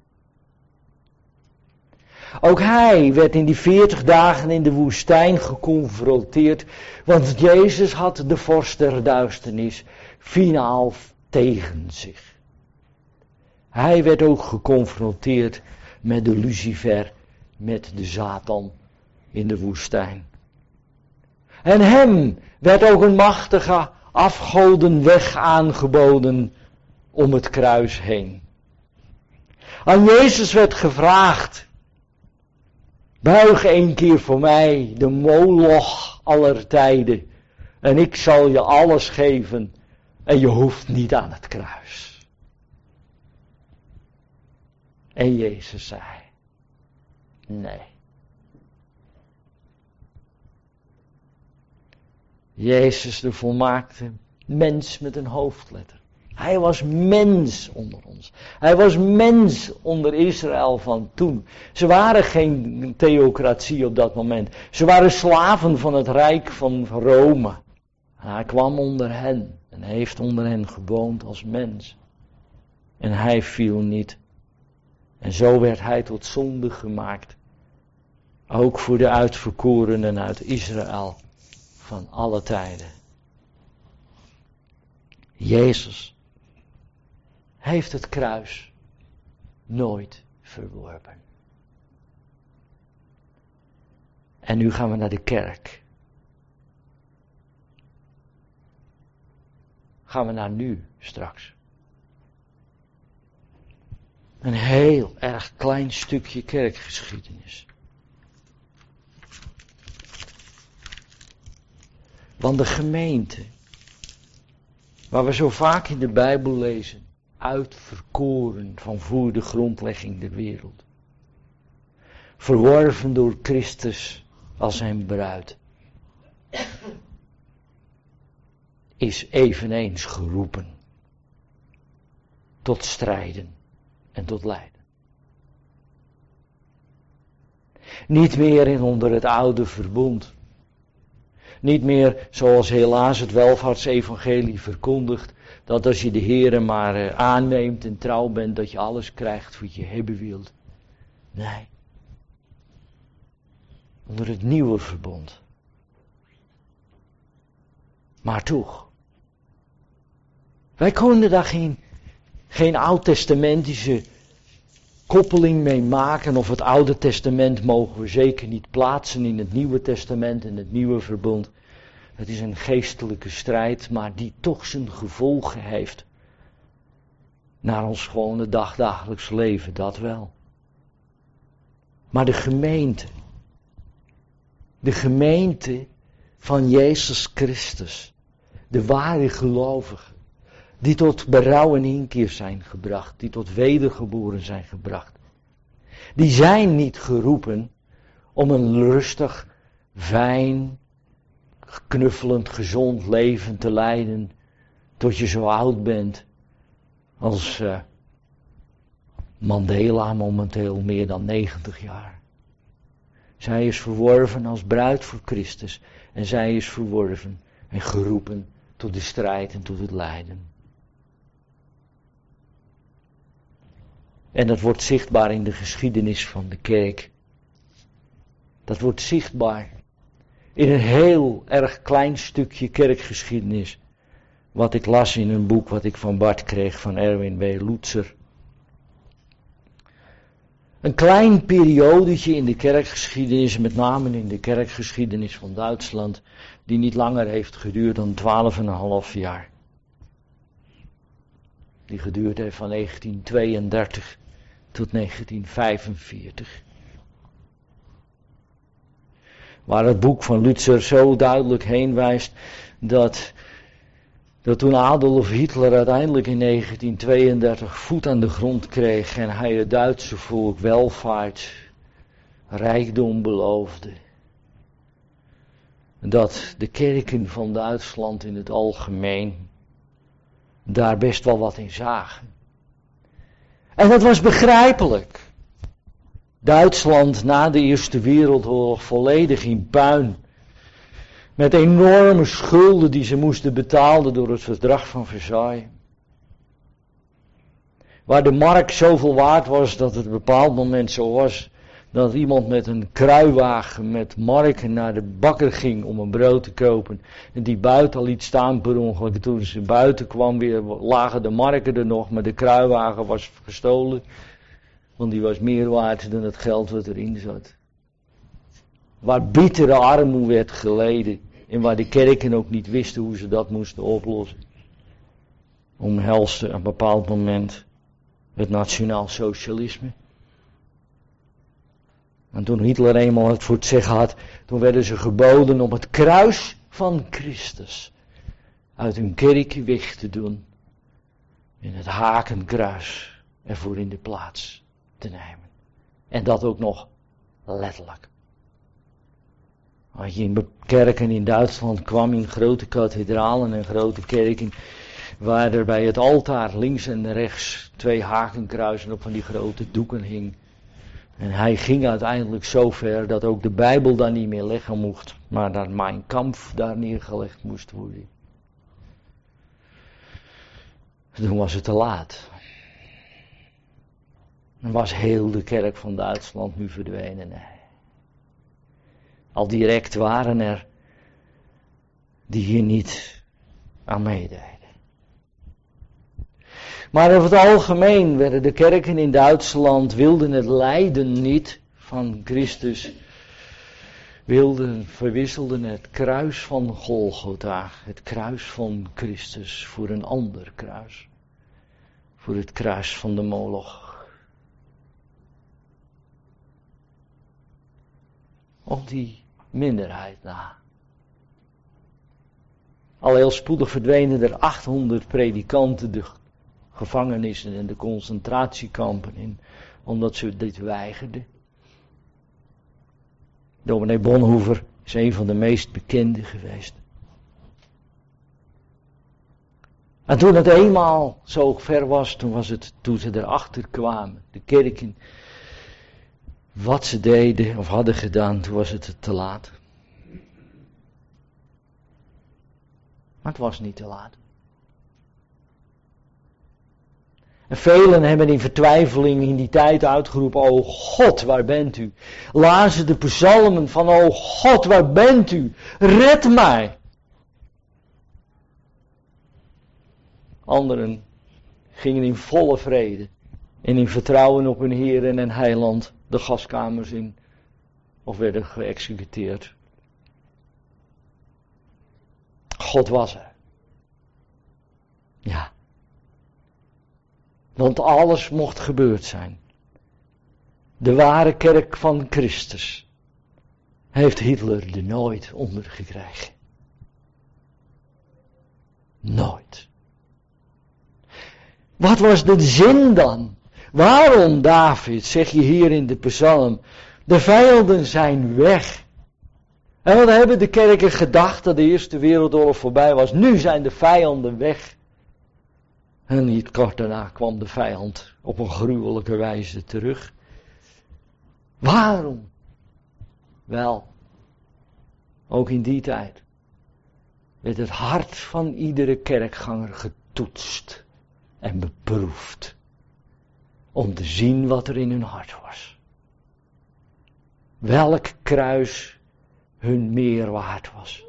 Speaker 1: Ook hij werd in die 40 dagen in de woestijn geconfronteerd, want Jezus had de vorst der duisternis finaal tegen zich. Hij werd ook geconfronteerd met de Lucifer, met de Satan in de woestijn. En hem werd ook een machtige afgodenweg aangeboden om het kruis heen. Aan Jezus werd gevraagd: buig 1 keer voor mij, de Moloch aller tijden, en ik zal je alles geven en je hoeft niet aan het kruis. En Jezus zei: nee. Jezus, de volmaakte mens met een hoofdletter. Hij was mens onder ons. Hij was mens onder Israël van toen. Ze waren geen theocratie op dat moment. Ze waren slaven van het rijk van Rome. Hij kwam onder hen en heeft onder hen gewoond als mens. En hij viel niet. En zo werd hij tot zonde gemaakt. Ook voor de uitverkorenen uit Israël van alle tijden. Jezus heeft het kruis nooit verworpen. En nu gaan we naar de kerk. Gaan we naar nu straks. Een heel erg klein stukje kerkgeschiedenis. Want de gemeente, waar we zo vaak in de Bijbel lezen, uitverkoren van voor de grondlegging der wereld. Verworven door Christus als zijn bruid. Is eveneens geroepen tot strijden en tot lijden. Niet meer onder het oude verbond. Niet meer zoals helaas het welvaartsevangelie verkondigt, dat als je de Heere maar aanneemt en trouw bent, dat je alles krijgt wat je hebben wilt. Nee. Onder het nieuwe verbond. Maar toch. Wij konden daar geen oud-testamentische koppeling mee maken, of het Oude Testament mogen we zeker niet plaatsen in het Nieuwe Testament en het Nieuwe Verbond. Het is een geestelijke strijd, maar die toch zijn gevolgen heeft naar ons gewone dagdagelijks leven, dat wel. Maar de gemeente van Jezus Christus, de ware gelovigen, die tot berouw en inkeer zijn gebracht, die tot wedergeboren zijn gebracht. Die zijn niet geroepen om een rustig, fijn, knuffelend, gezond leven te leiden tot je zo oud bent als Mandela momenteel meer dan 90 jaar. Zij is verworven als bruid voor Christus en zij is verworven en geroepen tot de strijd en tot het lijden. En dat wordt zichtbaar in de geschiedenis van de kerk. Dat wordt zichtbaar in een heel erg klein stukje kerkgeschiedenis. Wat ik las in een boek wat ik van Bart kreeg van Erwin B. Lutzer. Een klein periodetje in de kerkgeschiedenis, met name in de kerkgeschiedenis van Duitsland, die niet langer heeft geduurd dan 12,5 jaar. Die geduurd heeft van 1932 tot 1945. Waar het boek van Lutzer zo duidelijk heen wijst dat toen Adolf Hitler uiteindelijk in 1932 voet aan de grond kreeg en hij het Duitse volk welvaart, rijkdom beloofde, dat de kerken van Duitsland in het algemeen daar best wel wat in zagen. En dat was begrijpelijk. Duitsland na de Eerste Wereldoorlog volledig in puin. Met enorme schulden die ze moesten betalen door het verdrag van Versailles. Waar de mark zoveel waard was dat het op een bepaald moment zo was dat iemand met een kruiwagen met marken naar de bakker ging om een brood te kopen. En die buiten al liet staan per ongeluk. Toen ze buiten kwam weer lagen de marken er nog, maar de kruiwagen was gestolen. Want die was meer waard dan het geld wat erin zat. Waar bittere armoede werd geleden. En waar de kerken ook niet wisten hoe ze dat moesten oplossen. Omhelste op een bepaald moment het nationaal socialisme. En toen Hitler eenmaal het voor het zeggen had, toen werden ze geboden om het kruis van Christus uit hun kerkje weg te doen. En het hakenkruis ervoor in de plaats te nemen. En dat ook nog letterlijk. Als je in kerken in Duitsland kwam, in grote kathedralen en grote kerken, waar er bij het altaar links en rechts 2 hakenkruisen op van die grote doeken hing. En hij ging uiteindelijk zo ver dat ook de Bijbel daar niet meer leggen mocht, maar dat Mein Kampf daar neergelegd moest worden. Toen was het te laat. En was heel de kerk van Duitsland nu verdwenen? Nee. Al direct waren er die hier niet aan meededen. Maar over het algemeen werden de kerken in Duitsland, wilden het lijden niet van Christus, verwisselden het kruis van Golgotha, het kruis van Christus, voor een ander kruis. Voor het kruis van de Moloch. Op die minderheid na. Al heel spoedig verdwenen er 800 predikanten de gevangenissen en de concentratiekampen in, omdat ze dit weigerden. Dominee Bonhoeffer is een van de meest bekende geweest. En toen het eenmaal zo ver was, toen ze erachter kwamen, de kerken, wat ze deden of hadden gedaan, toen was het te laat. Maar het was niet te laat. En velen hebben in vertwijfeling in die tijd uitgeroepen, o God, waar bent u? Lazen de psalmen van, o God, waar bent u? Red mij. Anderen gingen in volle vrede en in vertrouwen op hun Heer en Heiland de gaskamers in of werden geëxecuteerd. God was er. Ja. Want alles mocht gebeurd zijn. De ware kerk van Christus heeft Hitler er nooit onder gekregen. Nooit. Wat was de zin dan? Waarom, David, zeg je hier in de psalm, de vijanden zijn weg. En wat hebben de kerken gedacht dat de Eerste Wereldoorlog voorbij was? Nu zijn de vijanden weg. En niet kort daarna kwam de vijand op een gruwelijke wijze terug. Waarom? Wel, ook in die tijd werd het hart van iedere kerkganger getoetst en beproefd. Om te zien wat er in hun hart was. Welk kruis hun meer waard was.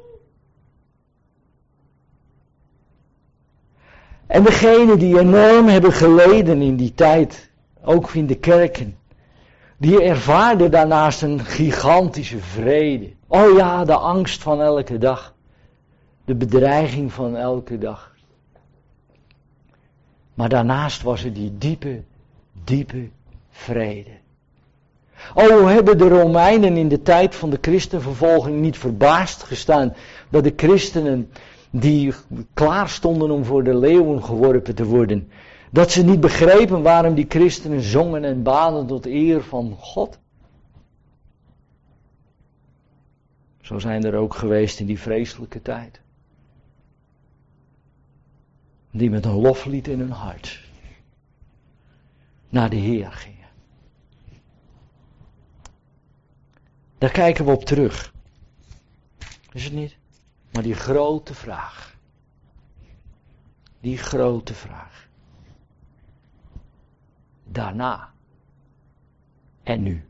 Speaker 1: En degenen die enorm hebben geleden in die tijd, ook in de kerken, die ervaarden daarnaast een gigantische vrede. Oh ja, de angst van elke dag. De bedreiging van elke dag. Maar daarnaast was er die diepe vrede. Oh, hebben de Romeinen in de tijd van de christenvervolging niet verbaasd gestaan dat de christenen die klaar stonden om voor de leeuwen geworpen te worden, dat ze niet begrepen waarom die christenen zongen en baden tot eer van God? Zo zijn er ook geweest in die vreselijke tijd. Die met een loflied in hun hart naar de Heer gingen. Daar kijken we op terug. Is het niet? Maar die grote vraag. Die grote vraag. Daarna. En nu.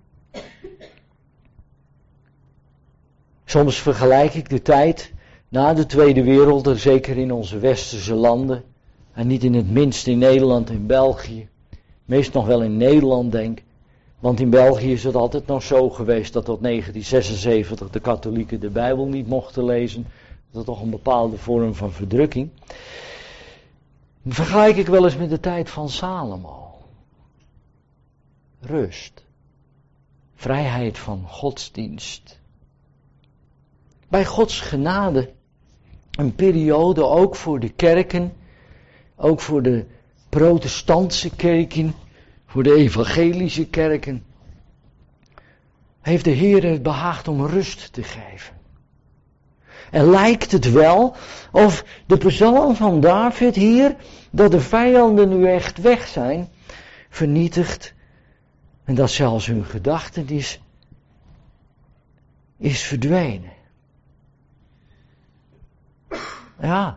Speaker 1: Soms vergelijk ik de tijd na de Tweede Wereldoorlog, zeker in onze westerse landen, en niet in het minst in Nederland en België, meest nog wel in Nederland denk, want in België is het altijd nog zo geweest dat tot 1976 de katholieken de Bijbel niet mochten lezen. Dat is toch een bepaalde vorm van verdrukking. Dan vergelijk ik wel eens met de tijd van Salomo. Rust. Vrijheid van godsdienst. Bij Gods genade een periode ook voor de kerken, ook voor de protestantse kerken, voor de evangelische kerken, heeft de Heer het behaagd om rust te geven. En lijkt het wel of de psalm van David hier, dat de vijanden nu echt weg zijn, vernietigd, en dat zelfs hun gedachtenis is verdwenen. Ja.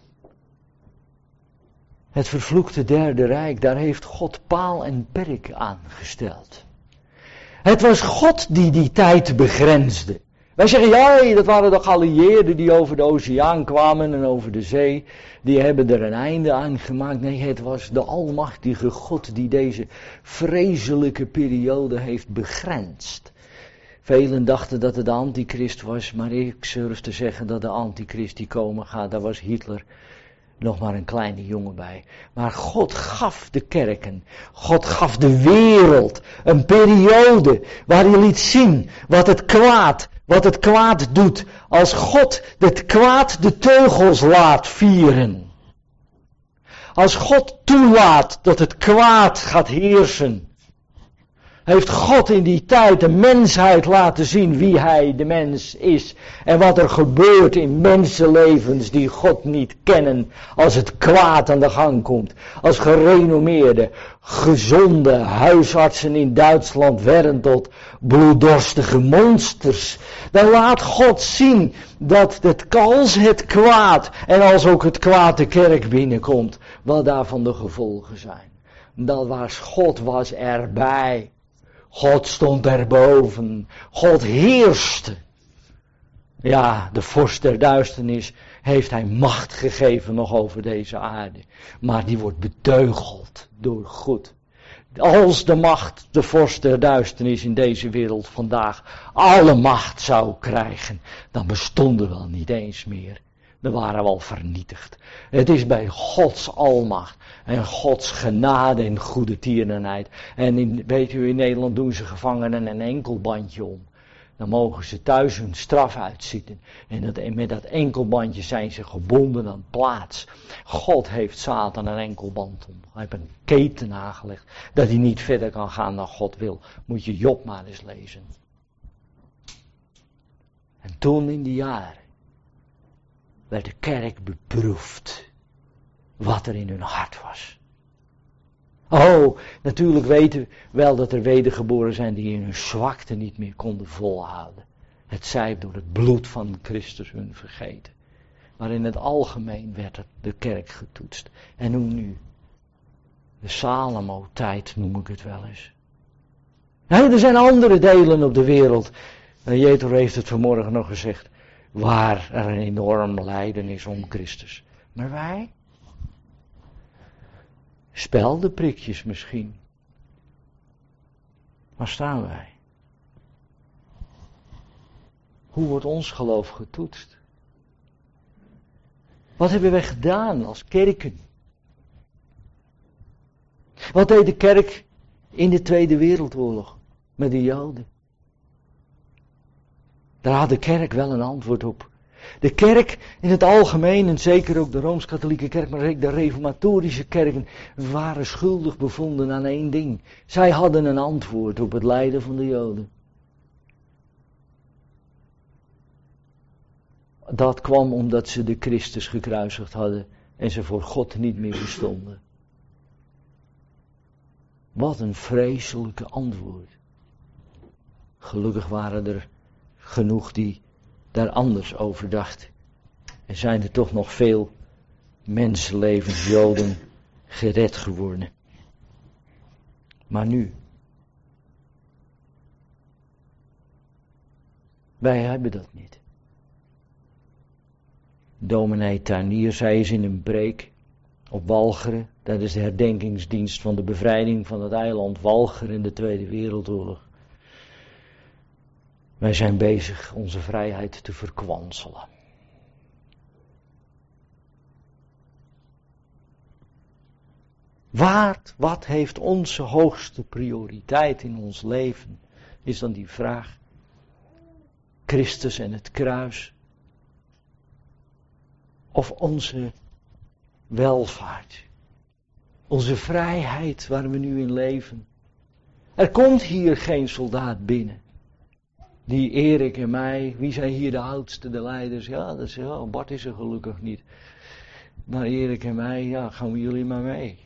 Speaker 1: Het vervloekte Derde Rijk, daar heeft God paal en perk aan gesteld. Het was God die die tijd begrensde. Wij zeggen, ja, dat waren de geallieerden die over de oceaan kwamen en over de zee. Die hebben er een einde aan gemaakt. Nee, het was de almachtige God die deze vreselijke periode heeft begrensd. Velen dachten dat het de antichrist was, maar ik durf te zeggen dat de antichrist die komen gaat, daar was Hitler nog maar een kleine jongen bij. Maar God gaf de kerken, God gaf de wereld een periode waar hij liet zien wat het kwaad doet. Als God het kwaad de teugels laat vieren. Als God toelaat dat het kwaad gaat heersen. Heeft God in die tijd de mensheid laten zien wie hij de mens is. En wat er gebeurt in mensenlevens die God niet kennen. Als het kwaad aan de gang komt. Als gerenommeerde, gezonde huisartsen in Duitsland werden tot bloeddorstige monsters. Dan laat God zien dat als het kwaad en als ook het kwaad de kerk binnenkomt. Wat daarvan de gevolgen zijn. God was erbij. God stond erboven. God heerste. Ja, de vorst der duisternis heeft hij macht gegeven nog over deze aarde. Maar die wordt beteugeld door God. Als de macht, de vorst der duisternis in deze wereld vandaag alle macht zou krijgen, dan bestonden we al niet eens meer. Dan waren we al vernietigd. Het is bij Gods almacht en Gods genade en goede tierenheid. En weet u, in Nederland doen ze gevangenen een enkelbandje om. Dan mogen ze thuis hun straf uitzitten. En met dat enkelbandje zijn ze gebonden aan plaats. God heeft Satan een enkelband om. Hij heeft een keten aangelegd. Dat hij niet verder kan gaan dan God wil. Moet je Job maar eens lezen. En toen in die jaren werd de kerk beproefd wat er in hun hart was. Oh, natuurlijk weten we wel dat er wedergeboren zijn die in hun zwakte niet meer konden volhouden. Het zij door het bloed van Christus hun vergeten. Maar in het algemeen werd de kerk getoetst. En hoe nu? De Salomo-tijd noem ik het wel eens. Nee, er zijn andere delen op de wereld. Jethro heeft het vanmorgen nog gezegd. Waar er een enorm lijden is om Christus. Maar wij? Speldenprikjes misschien. Waar staan wij? Hoe wordt ons geloof getoetst? Wat hebben wij gedaan als kerken? Wat deed de kerk in de Tweede Wereldoorlog met de Joden? Daar had de kerk wel een antwoord op. De kerk in het algemeen, en zeker ook de Rooms-Katholieke kerk, maar ook de reformatorische kerken, waren schuldig bevonden aan één ding. Zij hadden een antwoord op het lijden van de Joden. dat kwam omdat ze de Christus gekruisigd hadden en ze voor God niet meer bestonden. Wat een vreselijke antwoord. Gelukkig waren er genoeg die daar anders over dachten. En zijn er toch nog veel mensenlevens, Joden, gered geworden. Maar nu. Wij hebben dat niet. Dominee Tuinier zei eens in een preek op Walcheren, tijdens de herdenkingsdienst van de bevrijding van het eiland Walcheren in de Tweede Wereldoorlog. Wij zijn bezig onze vrijheid te verkwanselen. Wat heeft onze hoogste prioriteit in ons leven? Is dan die vraag. Christus en het kruis. Of onze welvaart. Onze vrijheid waar we nu in leven. Er komt hier geen soldaat binnen. Die Erik en mij, wie zijn hier de oudste, de leiders? Ja, dat is, Bart is er gelukkig niet. Maar Erik en mij, ja, gaan jullie maar mee.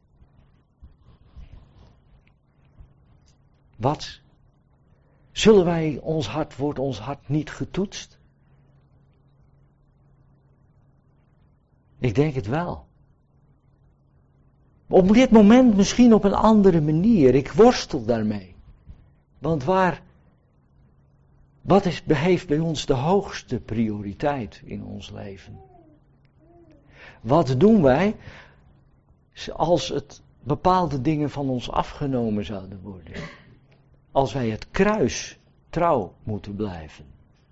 Speaker 1: Wat? Zullen wij wordt ons hart niet getoetst? Ik denk het wel. Op dit moment misschien op een andere manier. Ik worstel daarmee. Want heeft bij ons de hoogste prioriteit in ons leven? Wat doen wij als het bepaalde dingen van ons afgenomen zouden worden? Als wij het kruis trouw moeten blijven.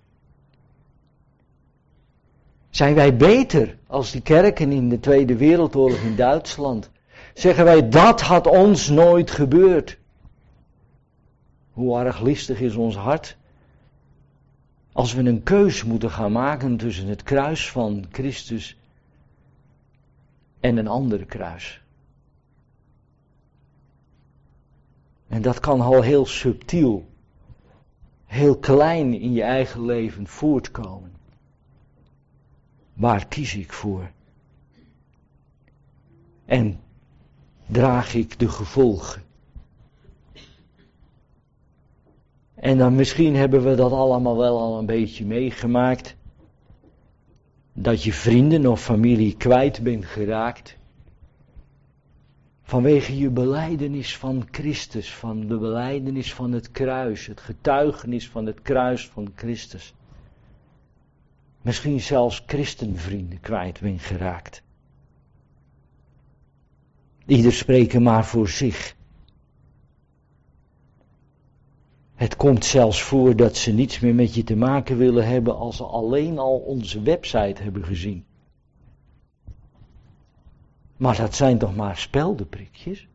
Speaker 1: Zijn wij beter als die kerken in de Tweede Wereldoorlog in Duitsland? Zeggen wij, dat had ons nooit gebeurd. Hoe arglistig is ons hart als we een keus moeten gaan maken tussen het kruis van Christus en een andere kruis. En dat kan al heel subtiel, heel klein in je eigen leven voortkomen. Waar kies ik voor? En draag ik de gevolgen? En dan misschien hebben we dat allemaal wel al een beetje meegemaakt. Dat je vrienden of familie kwijt bent geraakt. Vanwege je belijdenis van Christus, van de belijdenis van het kruis, het getuigenis van het kruis van Christus. Misschien zelfs christenvrienden kwijt bent geraakt. Ieder spreken maar voor zich. Het komt zelfs voor dat ze niets meer met je te maken willen hebben als ze alleen al onze website hebben gezien. Maar dat zijn toch maar speldenprikjes?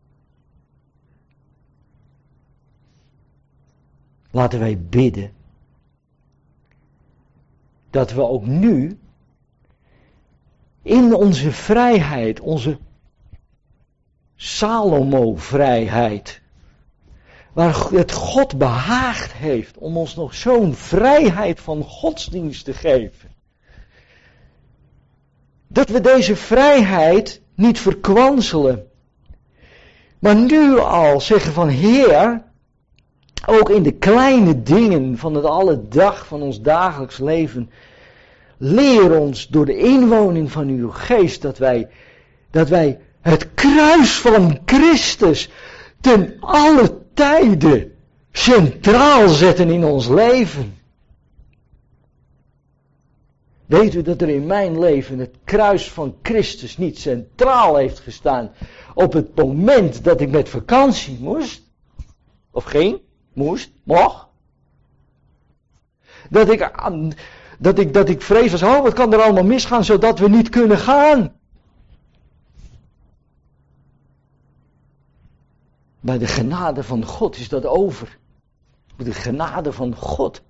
Speaker 1: Laten wij bidden dat we ook nu in onze vrijheid, onze Salomo-vrijheid, waar het God behaagd heeft om ons nog zo'n vrijheid van godsdienst te geven. Dat we deze vrijheid niet verkwanselen. Maar nu al zeggen van Heer, ook in de kleine dingen van het alledag van ons dagelijks leven, leer ons door de inwoning van uw geest dat wij het kruis van Christus ten alle tijden centraal zetten in ons leven. Weet u dat er in mijn leven het kruis van Christus niet centraal heeft gestaan op het moment dat ik met vakantie moest? Of ging? Moest? Mocht? Dat ik vrees was, wat kan er allemaal misgaan zodat we niet kunnen gaan? Bij de genade van God is dat over. Bij de genade van God.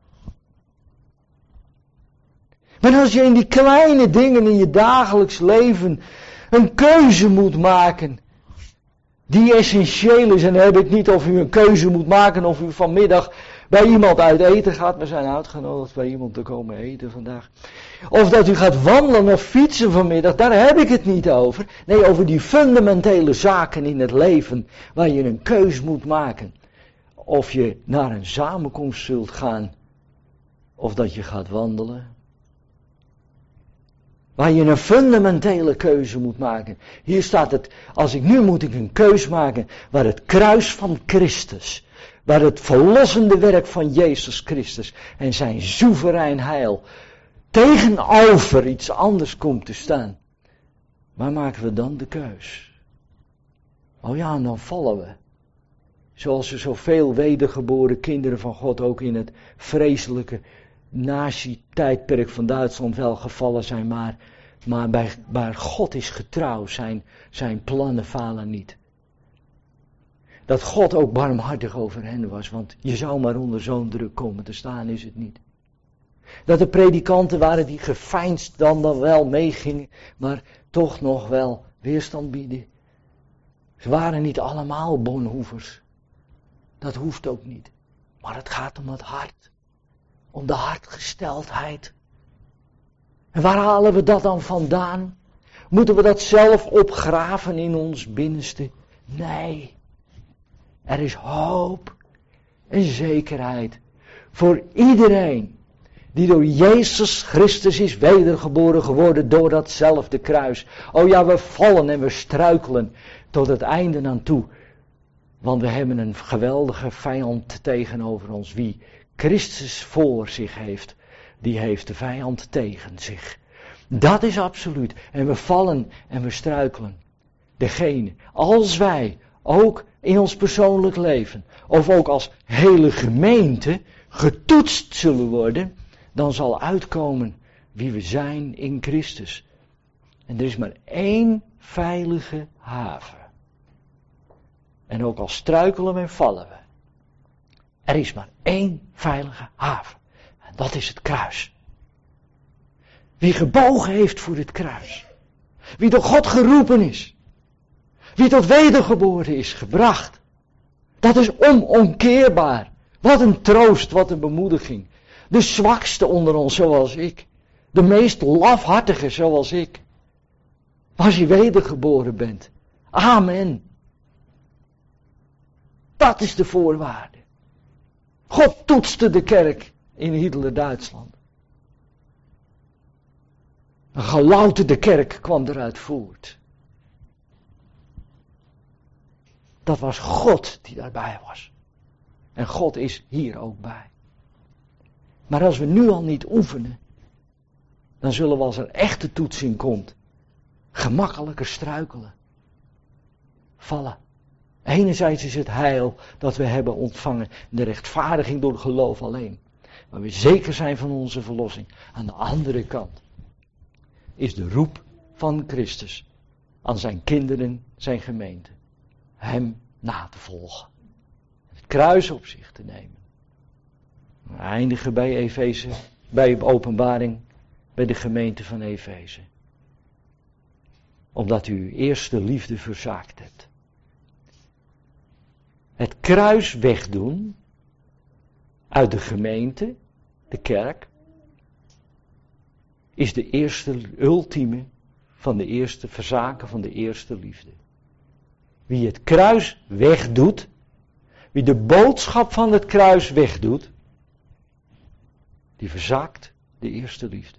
Speaker 1: Maar als je in die kleine dingen in je dagelijks leven een keuze moet maken, die essentieel is, en dan heb ik niet of u een keuze moet maken of u vanmiddag bij iemand uit eten gaat. We zijn uitgenodigd bij iemand te komen eten vandaag. Of dat u gaat wandelen of fietsen vanmiddag, daar heb ik het niet over. Nee, over die fundamentele zaken in het leven waar je een keus moet maken. Of je naar een samenkomst zult gaan, of dat je gaat wandelen. Waar je een fundamentele keuze moet maken. Hier staat het, moet ik een keus maken waar het kruis van Christus, waar het verlossende werk van Jezus Christus en zijn soeverein heil tegenover iets anders komt te staan. Waar maken we dan de keus? Oh ja, en dan vallen we. Zoals er zoveel wedergeboren kinderen van God ook in het vreselijke nazi-tijdperk van Duitsland wel gevallen zijn, maar God is getrouw, zijn plannen falen niet. Dat God ook barmhartig over hen was, want je zou maar onder zo'n druk komen te staan, is het niet. Dat er predikanten waren die geveinsd dan wel meegingen, maar toch nog wel weerstand bieden. Ze waren niet allemaal Bonhoeffers. Dat hoeft ook niet. Maar het gaat om het hart. Om de hartgesteldheid. En waar halen we dat dan vandaan? Moeten we dat zelf opgraven in ons binnenste? Nee. Er is hoop en zekerheid voor iedereen die door Jezus Christus is wedergeboren geworden door datzelfde kruis. Oh ja, we vallen en we struikelen tot het einde aan toe. Want we hebben een geweldige vijand tegenover ons. Wie Christus voor zich heeft, die heeft de vijand tegen zich. Dat is absoluut. En we vallen en we struikelen. Degene, als wij ook in ons persoonlijk leven, of ook als hele gemeente, getoetst zullen worden, dan zal uitkomen wie we zijn in Christus. En er is maar één veilige haven. En ook al struikelen we en vallen we, er is maar één veilige haven. En dat is het kruis. Wie gebogen heeft voor het kruis. Wie door God geroepen is. Wie tot wedergeboren is gebracht. Dat is onomkeerbaar. Wat een troost, wat een bemoediging. De zwakste onder ons zoals ik. De meest lafhartige zoals ik. Als je wedergeboren bent. Amen. Dat is de voorwaarde. God toetste de kerk in Hitler-Duitsland. Een gelouterde kerk kwam eruit voort. Dat was God die daarbij was. En God is hier ook bij. Maar als we nu al niet oefenen, dan zullen we als er echte toetsing komt, gemakkelijker struikelen. Vallen. Enerzijds is het heil dat we hebben ontvangen, de rechtvaardiging door geloof alleen. Maar we zeker zijn van onze verlossing. Aan de andere kant is de roep van Christus aan zijn kinderen, zijn gemeente. Hem na te volgen. Het kruis op zich te nemen. We eindigen bij Efeze, bij Openbaring, bij de gemeente van Efeze. Omdat u uw eerste liefde verzaakt hebt. Het kruis wegdoen uit de gemeente, de kerk, is de eerste ultieme van de eerste verzaken van de eerste liefde. Wie het kruis wegdoet, wie de boodschap van het kruis wegdoet, die verzaakt de eerste liefde.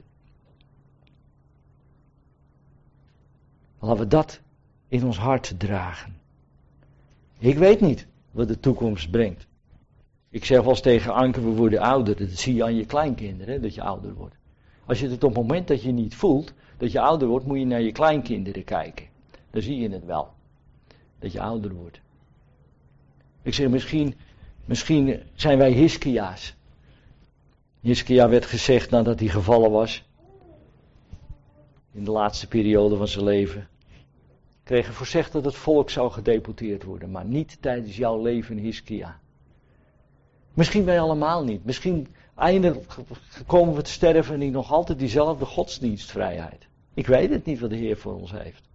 Speaker 1: Laten we dat in ons hart dragen. Ik weet niet wat de toekomst brengt. Ik zeg wel eens tegen Anke, we worden ouder. Dat zie je aan je kleinkinderen, dat je ouder wordt. Als je het op het moment dat je niet voelt, dat je ouder wordt, moet je naar je kleinkinderen kijken. Dan zie je het wel. Dat je ouder wordt. Ik zeg, misschien zijn wij Hiskia's. Hiskia werd gezegd nadat hij gevallen was. In de laatste periode van zijn leven. Kregen voorzegd dat het volk zou gedeporteerd worden. Maar niet tijdens jouw leven, Hiskia. Misschien wij allemaal niet. Misschien eindelijk komen we te sterven en nog altijd diezelfde godsdienstvrijheid. Ik weet het niet wat de Heer voor ons heeft.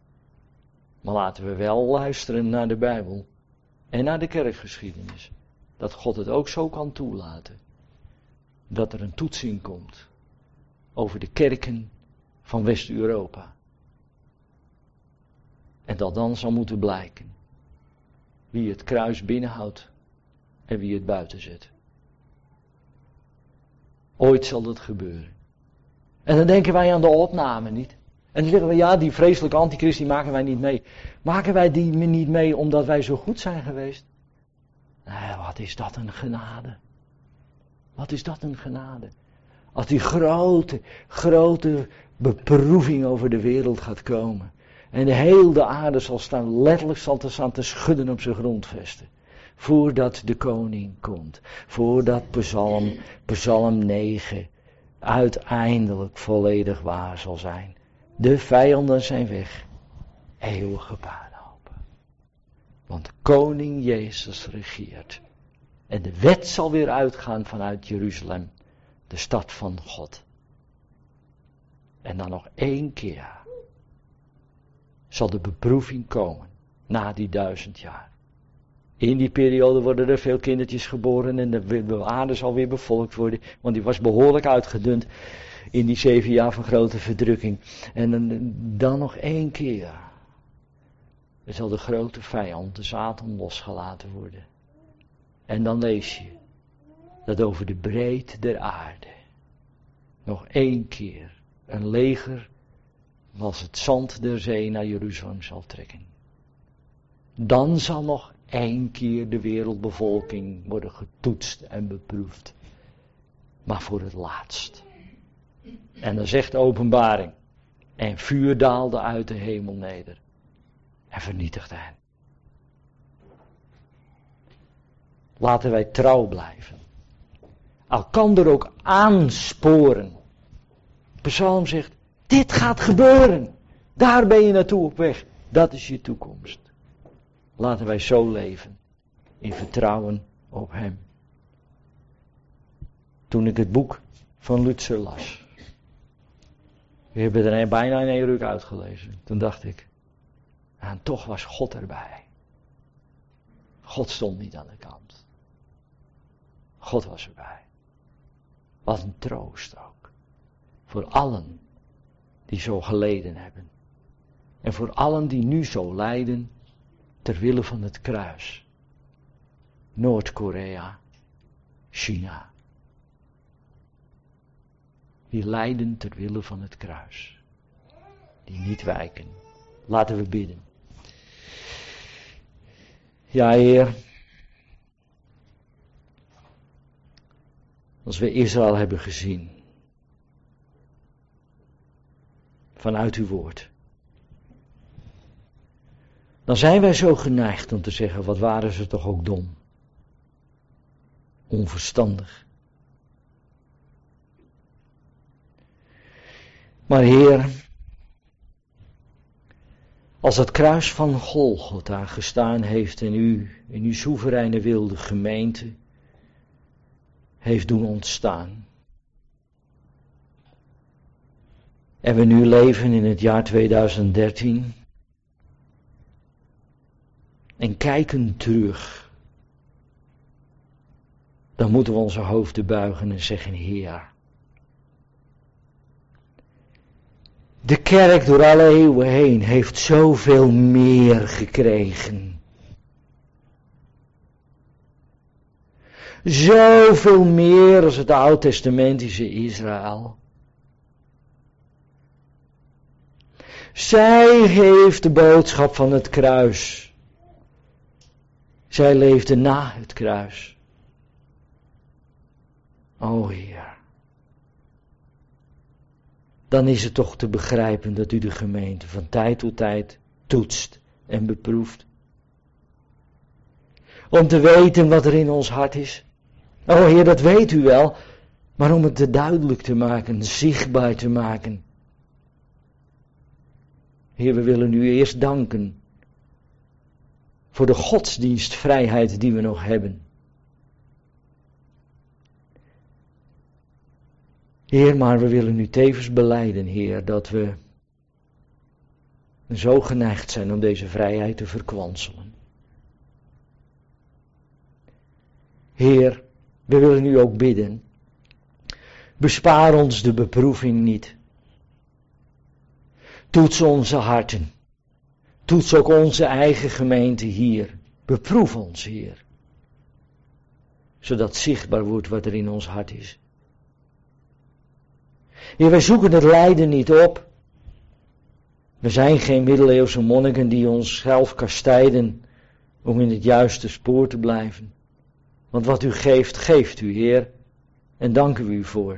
Speaker 1: Maar laten we wel luisteren naar de Bijbel. En naar de kerkgeschiedenis. dat God het ook zo kan toelaten. Dat er een toetsing komt over de kerken van West-Europa. En dat dan zal moeten blijken wie het kruis binnenhoudt en wie het buiten zet. Ooit zal dat gebeuren. En dan denken wij aan de opname niet. En dan zeggen we, ja, die vreselijke antichrist, die maken wij niet mee. Maken wij die niet mee omdat wij zo goed zijn geweest? Nee, wat is dat een genade. Wat is dat een genade. Als die grote beproeving over de wereld gaat komen. En de hele aarde zal staan, letterlijk zal te staan te schudden op zijn grondvesten. Voordat de koning komt. Voordat Psalm 9 uiteindelijk volledig waar zal zijn. De vijanden zijn weg. Eeuwige puinhoop. Want koning Jezus regeert. En de wet zal weer uitgaan vanuit Jeruzalem. De stad van God. En dan nog 1 keer zal de beproeving komen. Na die 1000 jaar. In die periode worden er veel kindertjes geboren en de aarde zal weer bevolkt worden. Want die was behoorlijk uitgedund in die 7 jaar van grote verdrukking. En dan nog 1 keer. Er zal de grote vijand, de Satan, losgelaten worden. En dan lees je dat over de breedte der aarde nog 1 keer een leger als het zand der zee naar Jeruzalem zal trekken. Dan zal nog 1 keer de wereldbevolking worden getoetst en beproefd. Maar voor het laatst. En dan zegt de Openbaring. En vuur daalde uit de hemel neder. En vernietigde hen. Laten wij trouw blijven. Elkander ook aansporen. Psalm zegt, dit gaat gebeuren. Daar ben je naartoe op weg. Dat is je toekomst. Laten wij zo leven. In vertrouwen op hem. Toen ik het boek van Luther las. We hebben er bijna in 1 ruk uitgelezen. Toen dacht ik. En toch was God erbij. God stond niet aan de kant. God was erbij. Wat een troost ook. Voor allen die zo geleden hebben. En voor allen die nu zo lijden. Ter wille van het kruis. Noord-Korea. China. Die lijden ter wille van het kruis. Die niet wijken. Laten we bidden. Ja, Heer. Als we Israël hebben gezien. Vanuit uw woord. Dan zijn wij zo geneigd om te zeggen, wat waren ze toch ook dom. Onverstandig. Maar Heer, als het kruis van Golgotha gestaan heeft en u in uw soevereine wil de gemeente heeft doen ontstaan. En we nu leven in het jaar 2013 en kijken terug. Dan moeten we onze hoofden buigen en zeggen, Heer. De kerk door alle eeuwen heen heeft zoveel meer gekregen. Zoveel meer als het oud-testamentische Israël. Zij heeft de boodschap van het kruis. Zij leefde na het kruis. O Heer. Dan is het toch te begrijpen dat u de gemeente van tijd tot tijd toetst en beproeft. Om te weten wat er in ons hart is. O Heer, dat weet u wel. Maar om het te duidelijk te maken, zichtbaar te maken. Heer, we willen u eerst danken. Voor de godsdienstvrijheid die we nog hebben. Heer, maar we willen u tevens belijden, Heer, dat we zo geneigd zijn om deze vrijheid te verkwanselen. Heer, we willen u ook bidden. Bespaar ons de beproeving niet. Toets onze harten. Toets ook onze eigen gemeente hier. Beproef ons, Heer. Zodat zichtbaar wordt wat er in ons hart is. Heer, wij zoeken het lijden niet op. We zijn geen middeleeuwse monniken die onszelf kastijden om in het juiste spoor te blijven. Want wat u geeft, geeft u, Heer. En danken we u voor.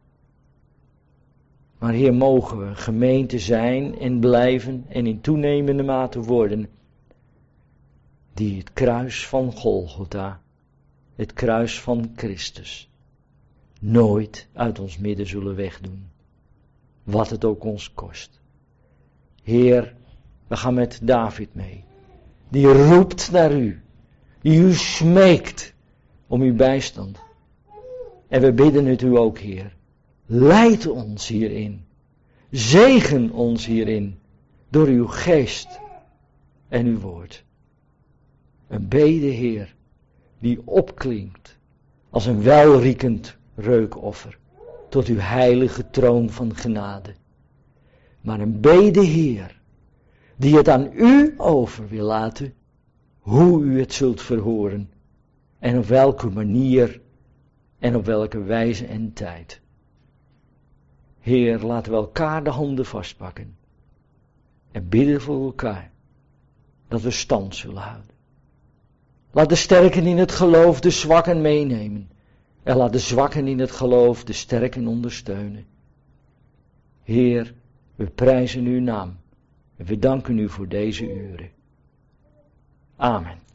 Speaker 1: Maar Heer, mogen we gemeente zijn en blijven en in toenemende mate worden. Die het kruis van Golgotha, het kruis van Christus, nooit uit ons midden zullen wegdoen. Wat het ook ons kost. Heer, we gaan met David mee. Die roept naar u. Die u smeekt om uw bijstand. En we bidden het u ook, Heer. Leid ons hierin. Zegen ons hierin. Door uw geest en uw woord. Een bede, Heer, die opklinkt als een welriekend reukoffer tot uw heilige troon van genade. Maar een bede, Heer, die het aan u over wil laten, hoe u het zult verhoren en op welke manier en op welke wijze en tijd. Heer, laten we elkaar de handen vastpakken en bidden voor elkaar dat we stand zullen houden. Laat de sterken in het geloof de zwakken meenemen en laat de zwakken in het geloof de sterken ondersteunen. Heer, we prijzen uw naam en we danken u voor deze uren. Amen.